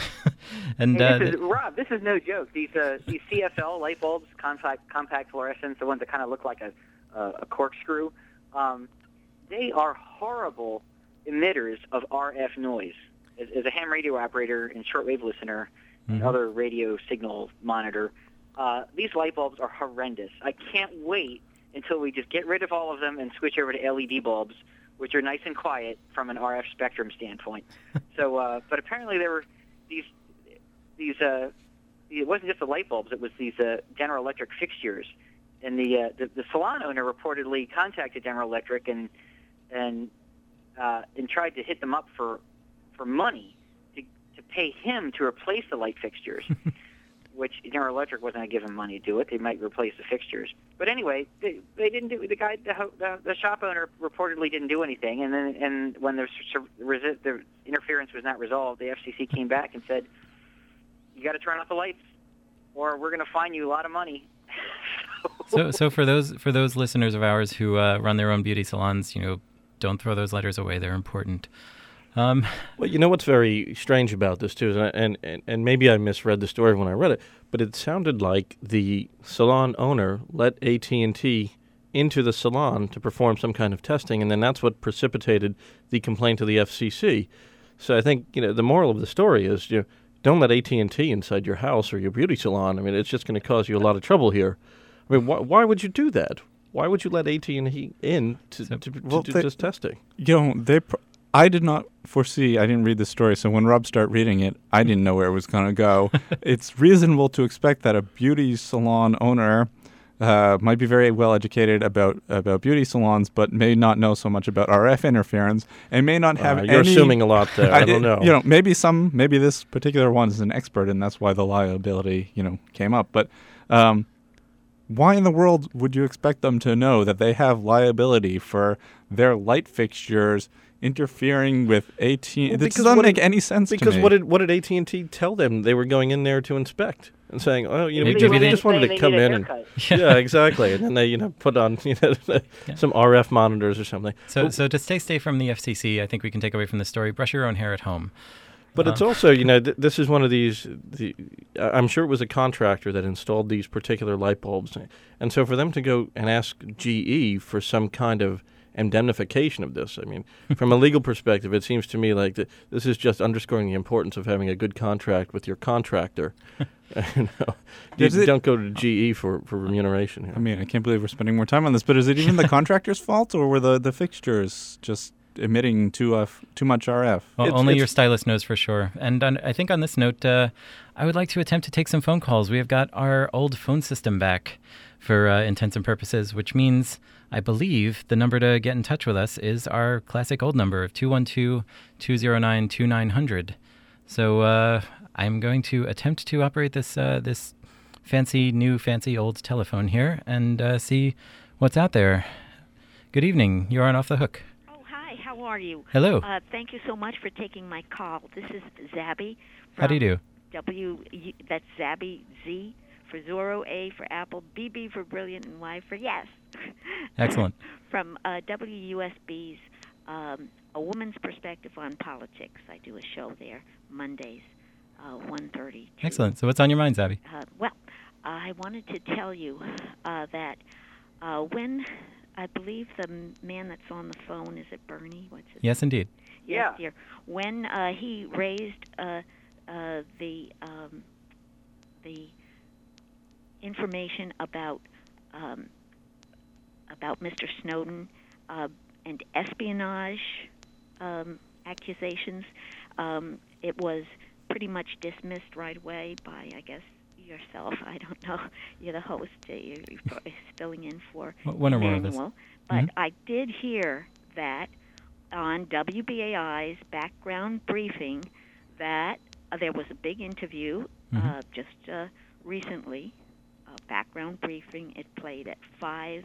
and Hey, uh, this is, Rob, this is no joke. These uh, these C F L light bulbs, compact compact fluorescents, the ones that kind of look like a uh, a corkscrew, um, they are horrible emitters of R F noise. As, as a ham radio operator and shortwave listener and Mhm. other radio signal monitor, uh, these light bulbs are horrendous. I can't wait until we just get rid of all of them and switch over to L E D bulbs, which are nice and quiet from an R F spectrum standpoint. so, uh, but apparently there were these these. Uh, it wasn't just the light bulbs; it was these uh, General Electric fixtures. And the, uh, the the salon owner reportedly contacted General Electric and and uh, and tried to hit them up for for money to to pay him to replace the light fixtures. Which General Electric wasn't going to give him money to do it. They might replace the fixtures. But anyway, they, they didn't do the guy. The, ho- the the shop owner reportedly didn't do anything. And then and when the, sur- resi- the interference was not resolved, the F C C came back and said, "You got to turn off the lights, or we're going to fine you a lot of money." So, so for those for those listeners of ours who uh, run their own beauty salons, you know, don't throw those letters away. They're important. Um, Well, you know what's very strange about this too, is, and, and and maybe I misread the story when I read it, but it sounded like the salon owner let A T and T into the salon to perform some kind of testing, and then that's what precipitated the complaint to the F C C. So I think, you know, the moral of the story is, you know, don't let A T and T inside your house or your beauty salon. I mean, it's just going to cause you a lot of trouble here. I mean, why, why would you do that? Why would you let A T and T in to, So- to, to Well, do they- this testing? You know, they. Pr- I did not foresee. I didn't read the story, so when Rob started reading it, I didn't know where it was going to go. It's reasonable to expect that a beauty salon owner uh, might be very well educated about about beauty salons, but may not know so much about R F interference, and may not have. Uh, you're any, assuming a lot there. I, don't know. You know, maybe some, maybe this particular one is an expert, and that's why the liability, you know, came up. But um, why in the world would you expect them to know that they have liability for their light fixtures interfering with A T? Well, This because doesn't what make did- any sense to Because me. what did what did A T and T tell them? They were going in there to inspect and saying, "Oh, you know, we Maybe just, they- we just wanted Saying to they come need a in and haircut. yeah, exactly." And then they, you know, put on you know some R F monitors or something. so, But- so to stay stay from the F C C, I think we can take away from this story: brush your own hair at home. But it's Um, also, you know, th- this is one of these. The, I- I'm sure it was a contractor that installed these particular light bulbs, and so for them to go and ask G E for some kind of indemnification of this, I mean, from a legal perspective, it seems to me like th- this is just underscoring the importance of having a good contract with your contractor. you know, you Is it- don't go to G E for, for remuneration here. I mean, I can't believe we're spending more time on this, but is it even the contractor's fault, or were the, the fixtures just emitting too uh, f- too much R F? Well, It's- only it's- your stylist knows for sure. And on, I think on this note, uh, I would like to attempt to take some phone calls. We have got our old phone system back for uh, intents and purposes, which means I believe the number to get in touch with us is our classic old number of two one two, two zero nine, two nine zero zero. So uh, I'm going to attempt to operate this uh, this fancy new fancy old telephone here and uh, see what's out there. Good evening. You're on Off the Hook. Oh, hi. How are you? Hello. Uh, thank you so much for taking my call. This is Zabby. How do you do? W. That's Zabby Z for Zorro, A for Apple, B B for Brilliant, and Y for Yes. Excellent. From uh, W U S B's um, A Woman's Perspective on Politics. I do a show there Mondays, uh, one thirty. Excellent. So what's on your mind, Zabby? Uh, well, I wanted to tell you uh, that uh, when I believe the m- man that's on the phone, is it Bernie? What's his Yes, indeed. Yes, dear. When uh, he raised uh, uh, the um, the information about um, about Mister Snowden uh, and espionage um, accusations, um, it was pretty much dismissed right away by, I guess, yourself. I don't know. You're the host. Uh, You're you're filling in for One or more of us. Emmanuel. But Mhm. I did hear that on W B A I's background briefing that uh, there was a big interview uh, Mhm. just uh, recently. Uh, background briefing. It played at five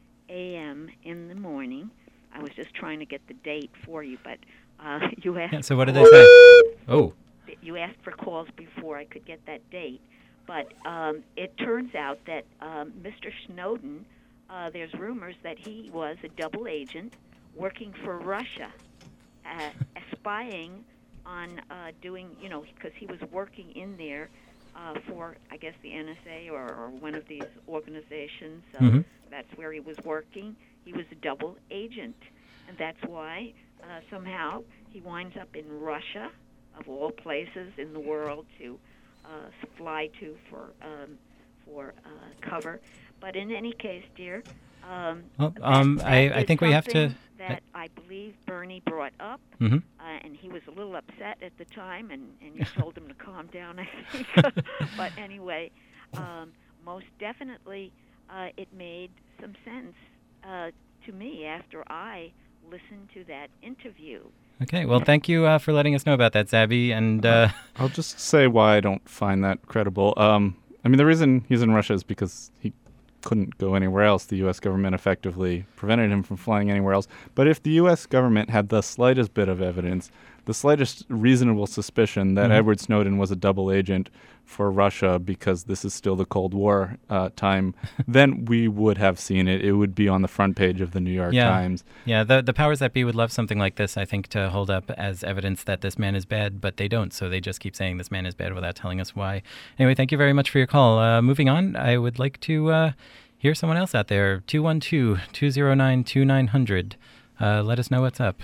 a.m. in the morning. I was just trying to get the date for you, but uh, you asked. Yeah, so what did they say? Oh. You asked for calls before I could get that date. But um, it turns out that um, Mister Snowden, uh, there's rumors that he was a double agent working for Russia, uh, spying on uh, doing, you know, because he was working in there uh, for, I guess, the N S A or, or one of these organizations. Uh, Mhm. That's where he was working. He was a double agent. And that's why uh, somehow he winds up in Russia, of all places in the world, to uh, fly to for um, for uh, cover. But in any case, dear, um, Well, that- um, that I- I is think we have to- something that I believe Bernie brought up, Mm-hmm. uh, and he was a little upset at the time, and, and you told him to calm down, I think. But anyway, um, most definitely, uh, it made some sense uh, to me after I listened to that interview. Okay, well, thank you uh, for letting us know about that, Zabby. And uh, I'll just say why I don't find that credible. Um, I mean, the reason he's in Russia is because he couldn't go anywhere else. The U S government effectively prevented him from flying anywhere else. But if the U S government had the slightest bit of evidence, the slightest reasonable suspicion that Mhm. Edward Snowden was a double agent for Russia, because this is still the Cold War uh, time, then we would have seen it. It would be on the front page of the New York Yeah. Times. yeah, the the powers that be would love something like this, I think, to hold up as evidence that this man is bad, but they don't. So they just keep saying this man is bad without telling us why. Anyway, thank you very much for your call. Uh, moving on, I would like to uh, hear someone else out there. two one two, two zero nine, two nine zero zero. Uh, let us know what's up.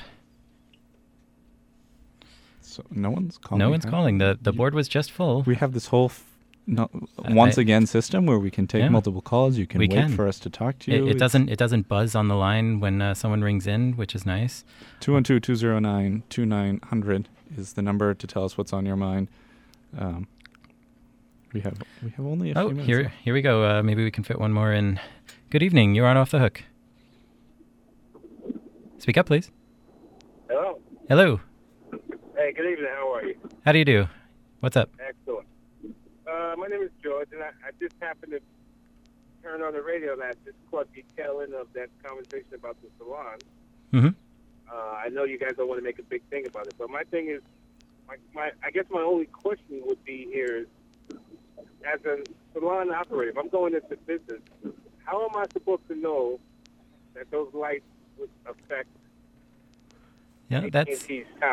So no one's calling. No one's huh? calling. The the board was just full. We have this whole f- no, I- once again system where we can take Yeah. multiple calls. You can We wait can. for us to talk to It, you. it doesn't it doesn't buzz on the line when uh, someone rings in, which is nice. two one two, two zero nine, two nine zero zero is the number to tell us what's on your mind. Um, we have we have only a Oh, few minutes here left. here we go. Uh, maybe we can fit one more in. Good evening. You're on Off the Hook. Speak up, please. Hello. Hello. Hey, good evening. How are you? How do you do? What's up? Excellent. Uh, my name is George, and I, I just happened to turn on the radio, and I just caught the tail end of that conversation about the salon. Mm-hmm. Uh, I know you guys don't want to make a big thing about it, but my thing is, my, my I guess my only question would be here is, as a salon operator, if I'm going into business, how am I supposed to know that those lights would affect Yeah, A T and that's T's towers?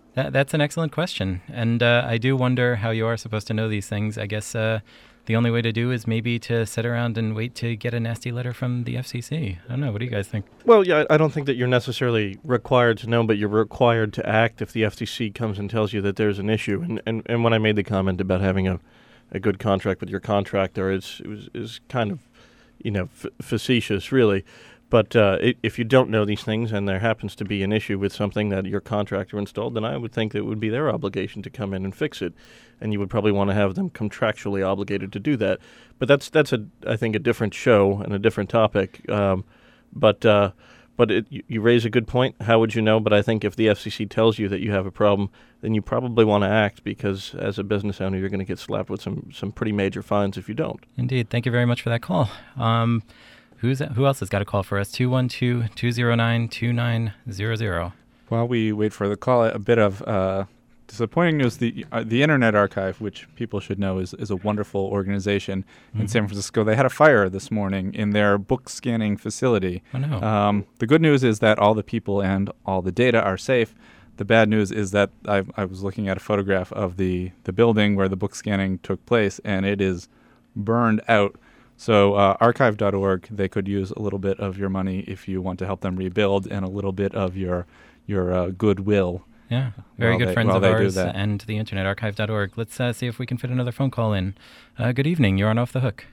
That, that's an excellent question. And uh, I do wonder how you are supposed to know these things. I guess uh, the only way to do is maybe to sit around and wait to get a nasty letter from the F C C. I don't know. What do you guys think? Well, yeah, I don't think that you're necessarily required to know, but you're required to act if the F C C comes and tells you that there's an issue. And and, and when I made the comment about having a, a good contract with your contractor, it's, it was is kind of, you know, f- facetious, really. But uh, it, if you don't know these things and there happens to be an issue with something that your contractor installed, then I would think that it would be their obligation to come in and fix it. And you would probably want to have them contractually obligated to do that. But that's, that's a, I think, a different show and a different topic. Um, but uh, but it, you, you raise a good point. How would you know? But I think if the F C C tells you that you have a problem, then you probably want to act, because as a business owner, you're going to get slapped with some, some pretty major fines if you don't. Indeed. Thank you very much for that call. Um, Who's Who else has got a call for us? two one two, two zero nine, two nine zero zero. While we wait for the call, a bit of uh, disappointing news. The uh, the Internet Archive, which people should know is, is a wonderful organization mm-hmm. in San Francisco, they had a fire this morning in their book scanning facility. Oh, no. Um, the good news is that all the people and all the data are safe. The bad news is that I, I was looking at a photograph of the, the building where the book scanning took place, and it is burned out. So uh, archive dot org, they could use a little bit of your money if you want to help them rebuild, and a little bit of your your uh, goodwill. Yeah, very good they, friends of they ours and the internet, archive dot org. Let's uh, see if we can fit another phone call in. Uh, good evening. You're on Off the Hook.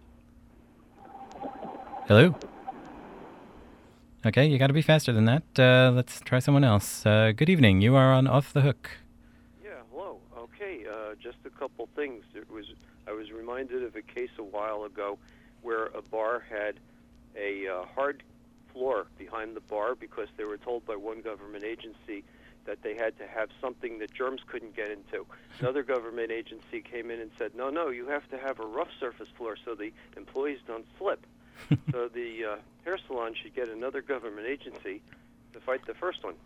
Hello? Okay, you got to be faster than that. Uh, let's try someone else. Uh, good evening. You are on Off the Hook. Yeah, hello. Okay, uh, just a couple things. It was I was reminded of a case a while ago where a bar had a uh, hard floor behind the bar because they were told by one government agency that they had to have something that germs couldn't get into. Another government agency came in and said, no, no, you have to have a rough surface floor so the employees don't slip. So the uh, hair salon should get another government agency to fight the first one.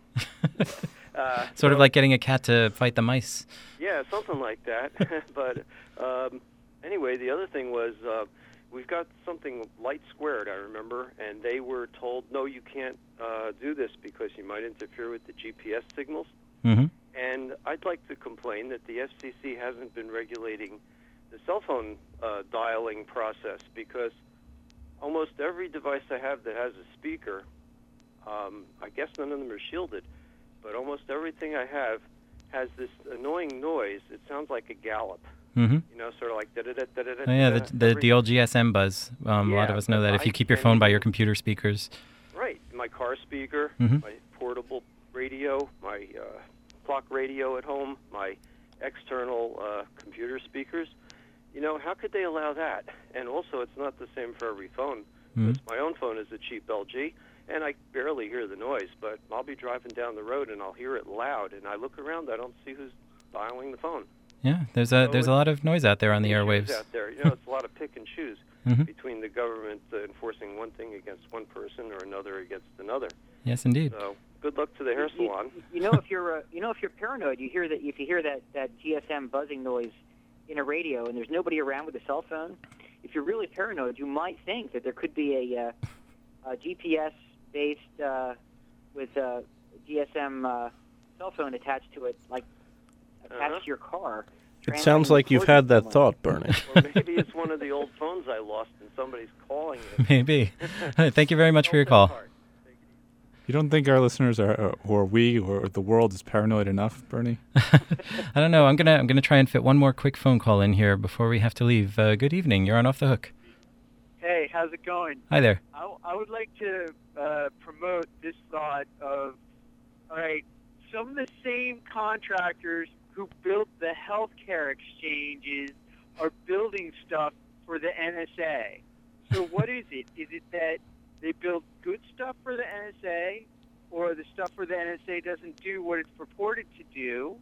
Uh, sort so, of like getting a cat to fight the mice. Yeah, something like that. But um, anyway, the other thing was uh, we've got something Light Squared, I remember, and they were told, no, you can't uh, do this because you might interfere with the G P S signals. Mm-hmm. And I'd like to complain that the F C C hasn't been regulating the cell phone uh, dialing process, because almost every device I have that has a speaker, um, I guess none of them are shielded, but almost everything I have has this annoying noise. It sounds like a gallop. Mm-hmm. You know, sort of like da-da-da, da-da-da. Oh, yeah, the, the, the old G S M buzz. Um, yeah, a lot of us know that if you I keep your phone by your computer speakers. Right. My car speaker, mm-hmm. my portable radio, my uh, clock radio at home, my external uh, computer speakers. You know, how could they allow that? And also, it's not the same for every phone. Mm-hmm. My own phone is a cheap L G, and I barely hear the noise, but I'll be driving down the road and I'll hear it loud, and I look around, I don't see who's dialing the phone. Yeah, there's a so there's a lot of noise out there on the airwaves. Out there. You know, it's a lot of pick and choose mm-hmm. between the government uh, enforcing one thing against one person or another against another. Yes, indeed. So, good luck to the hair salon. You, you know, if you're uh, you know if you're paranoid, you hear that if you hear that, that G S M buzzing noise in a radio and there's nobody around with a cell phone, if you're really paranoid, you might think that there could be a, uh, a G P S based uh, with a G S M uh, cell phone attached to it, like attached uh-huh. to your car. It sounds like you've had that thought, Bernie. Or maybe it's one of the old phones I lost and somebody's calling it. Maybe. Thank you very much for your call. You don't think our listeners are, or we, or the world is paranoid enough, Bernie? I don't know. I'm gonna I'm gonna try and fit one more quick phone call in here before we have to leave. Uh, good evening. You're on Off the Hook. Hey, how's it going? Hi there. I, I would like to uh, promote this thought of, all right, some of the same contractors who built the healthcare exchanges are building stuff for the N S A. So what is it? Is it that they build good stuff for the N S A, or the stuff for the N S A doesn't do what it's purported to do,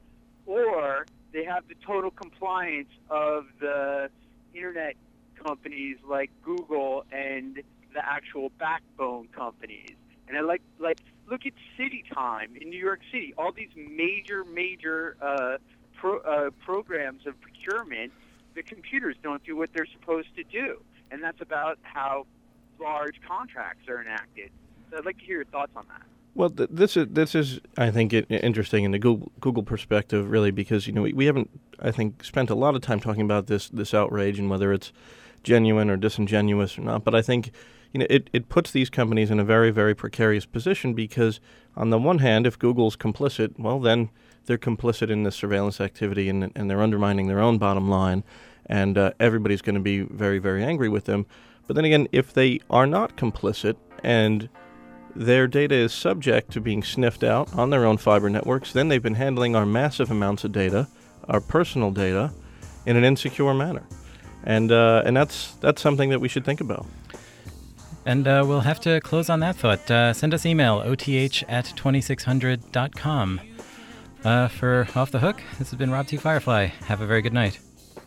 or they have the total compliance of the internet companies like Google and the actual backbone companies? And I like, like look at City Time in New York City. All these major, major uh, pro, uh, programs of procurement, the computers don't do what they're supposed to do. And that's about how large contracts are enacted. So I'd like to hear your thoughts on that. Well, th- this is this is I think it, interesting in the Google, Google perspective, really, because you know we, we haven't I think spent a lot of time talking about this this outrage and whether it's genuine or disingenuous or not. But I think you know it, it puts these companies in a very very precarious position because on the one hand, if Google's complicit, well then they're complicit in this surveillance activity and and they're undermining their own bottom line, and uh, everybody's going to be very very angry with them. But then again, if they are not complicit and their data is subject to being sniffed out on their own fiber networks, then they've been handling our massive amounts of data, our personal data, in an insecure manner. And uh, and that's that's something that we should think about. And uh, we'll have to close on that thought. Uh, send us email, O T H at twenty-six hundred dot com. Uh, for Off the Hook, this has been Rob T. Firefly. Have a very good night.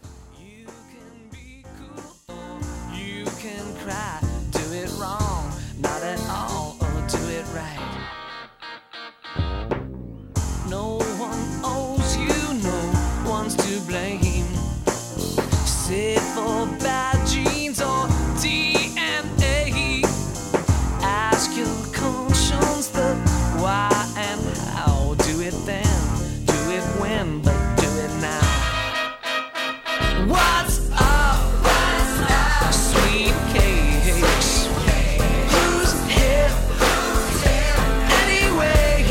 For bad genes or D N A, ask your conscience the why and how. Do it then, do it when, but do it now. What's up, sweet cakes? Who's hit? Anyway,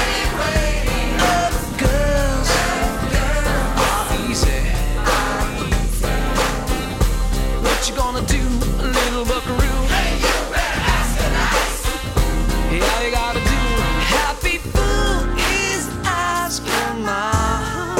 the girls are easy. What you gonna do, little buckaroo? Hey, you better ask the nice. Yeah, all you gotta do, happy fool, is ask your mom.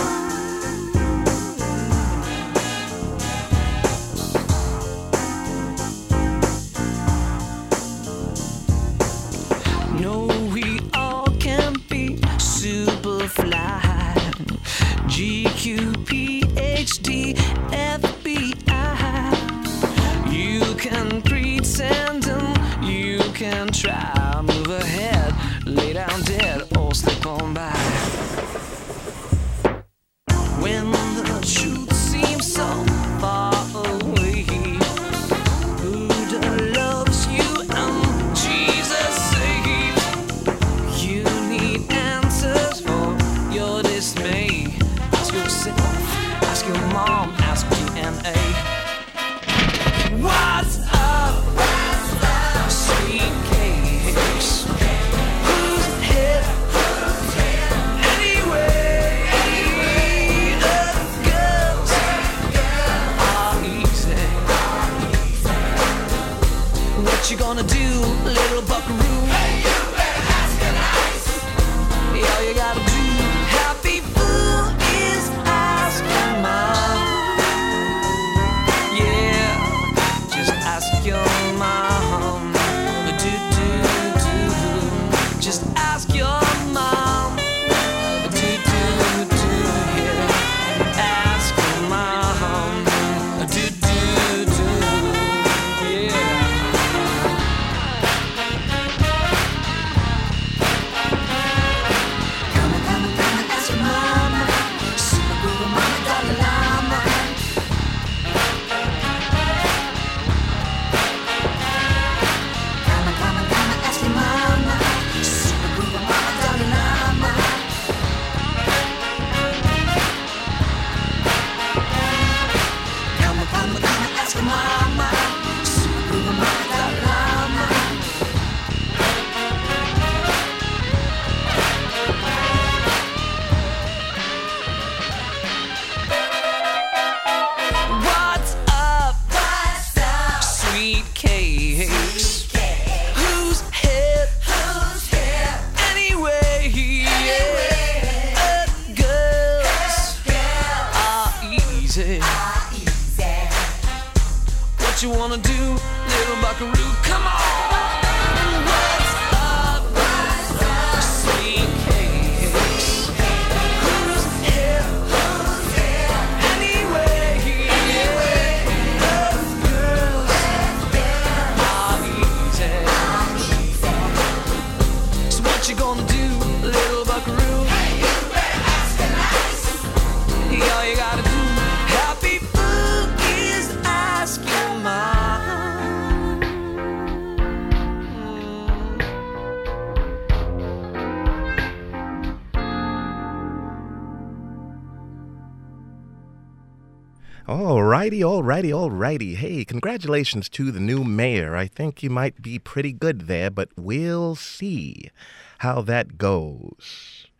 No, we all can be super fly. G Q, P H D, F B I. You can pretend and you can try. Move ahead, lay down dead, or slip on by. When the truth seems so far away, Buddha loves you and Jesus saves. You need answers for your dismay. Ask yourself, ask your mom, ask D N A. What's up, sweet cakes? Who's hit? Anyway, the girls are easy. What you gonna do, little buckaroo? Hey, you better ask the nice. Yeah, all you gotta do, happy fool, is ask your mom. Ask your mom, do do do. Just ask your mom, do do do. Yeah, ask your mom, do do do. Yeah. Come on, come on, come on, ask your mama, super cool mama, Dalai Lama. What's up, sweet cakes? Who's hit? Anyway, the girls are easy. What you wanna do, little buckaroo? Come on! What's up, sweet cakes? Who's hit? Anyway, the girls are easy. So what you gonna do, little buckaroo? Hey, you better ask the nice. Yeah, all you gotta do, happy fool, is ask your mom. All righty, all righty, all righty. Hey, congratulations to the new mayor. I think you might be pretty good there, but we'll see how that goes.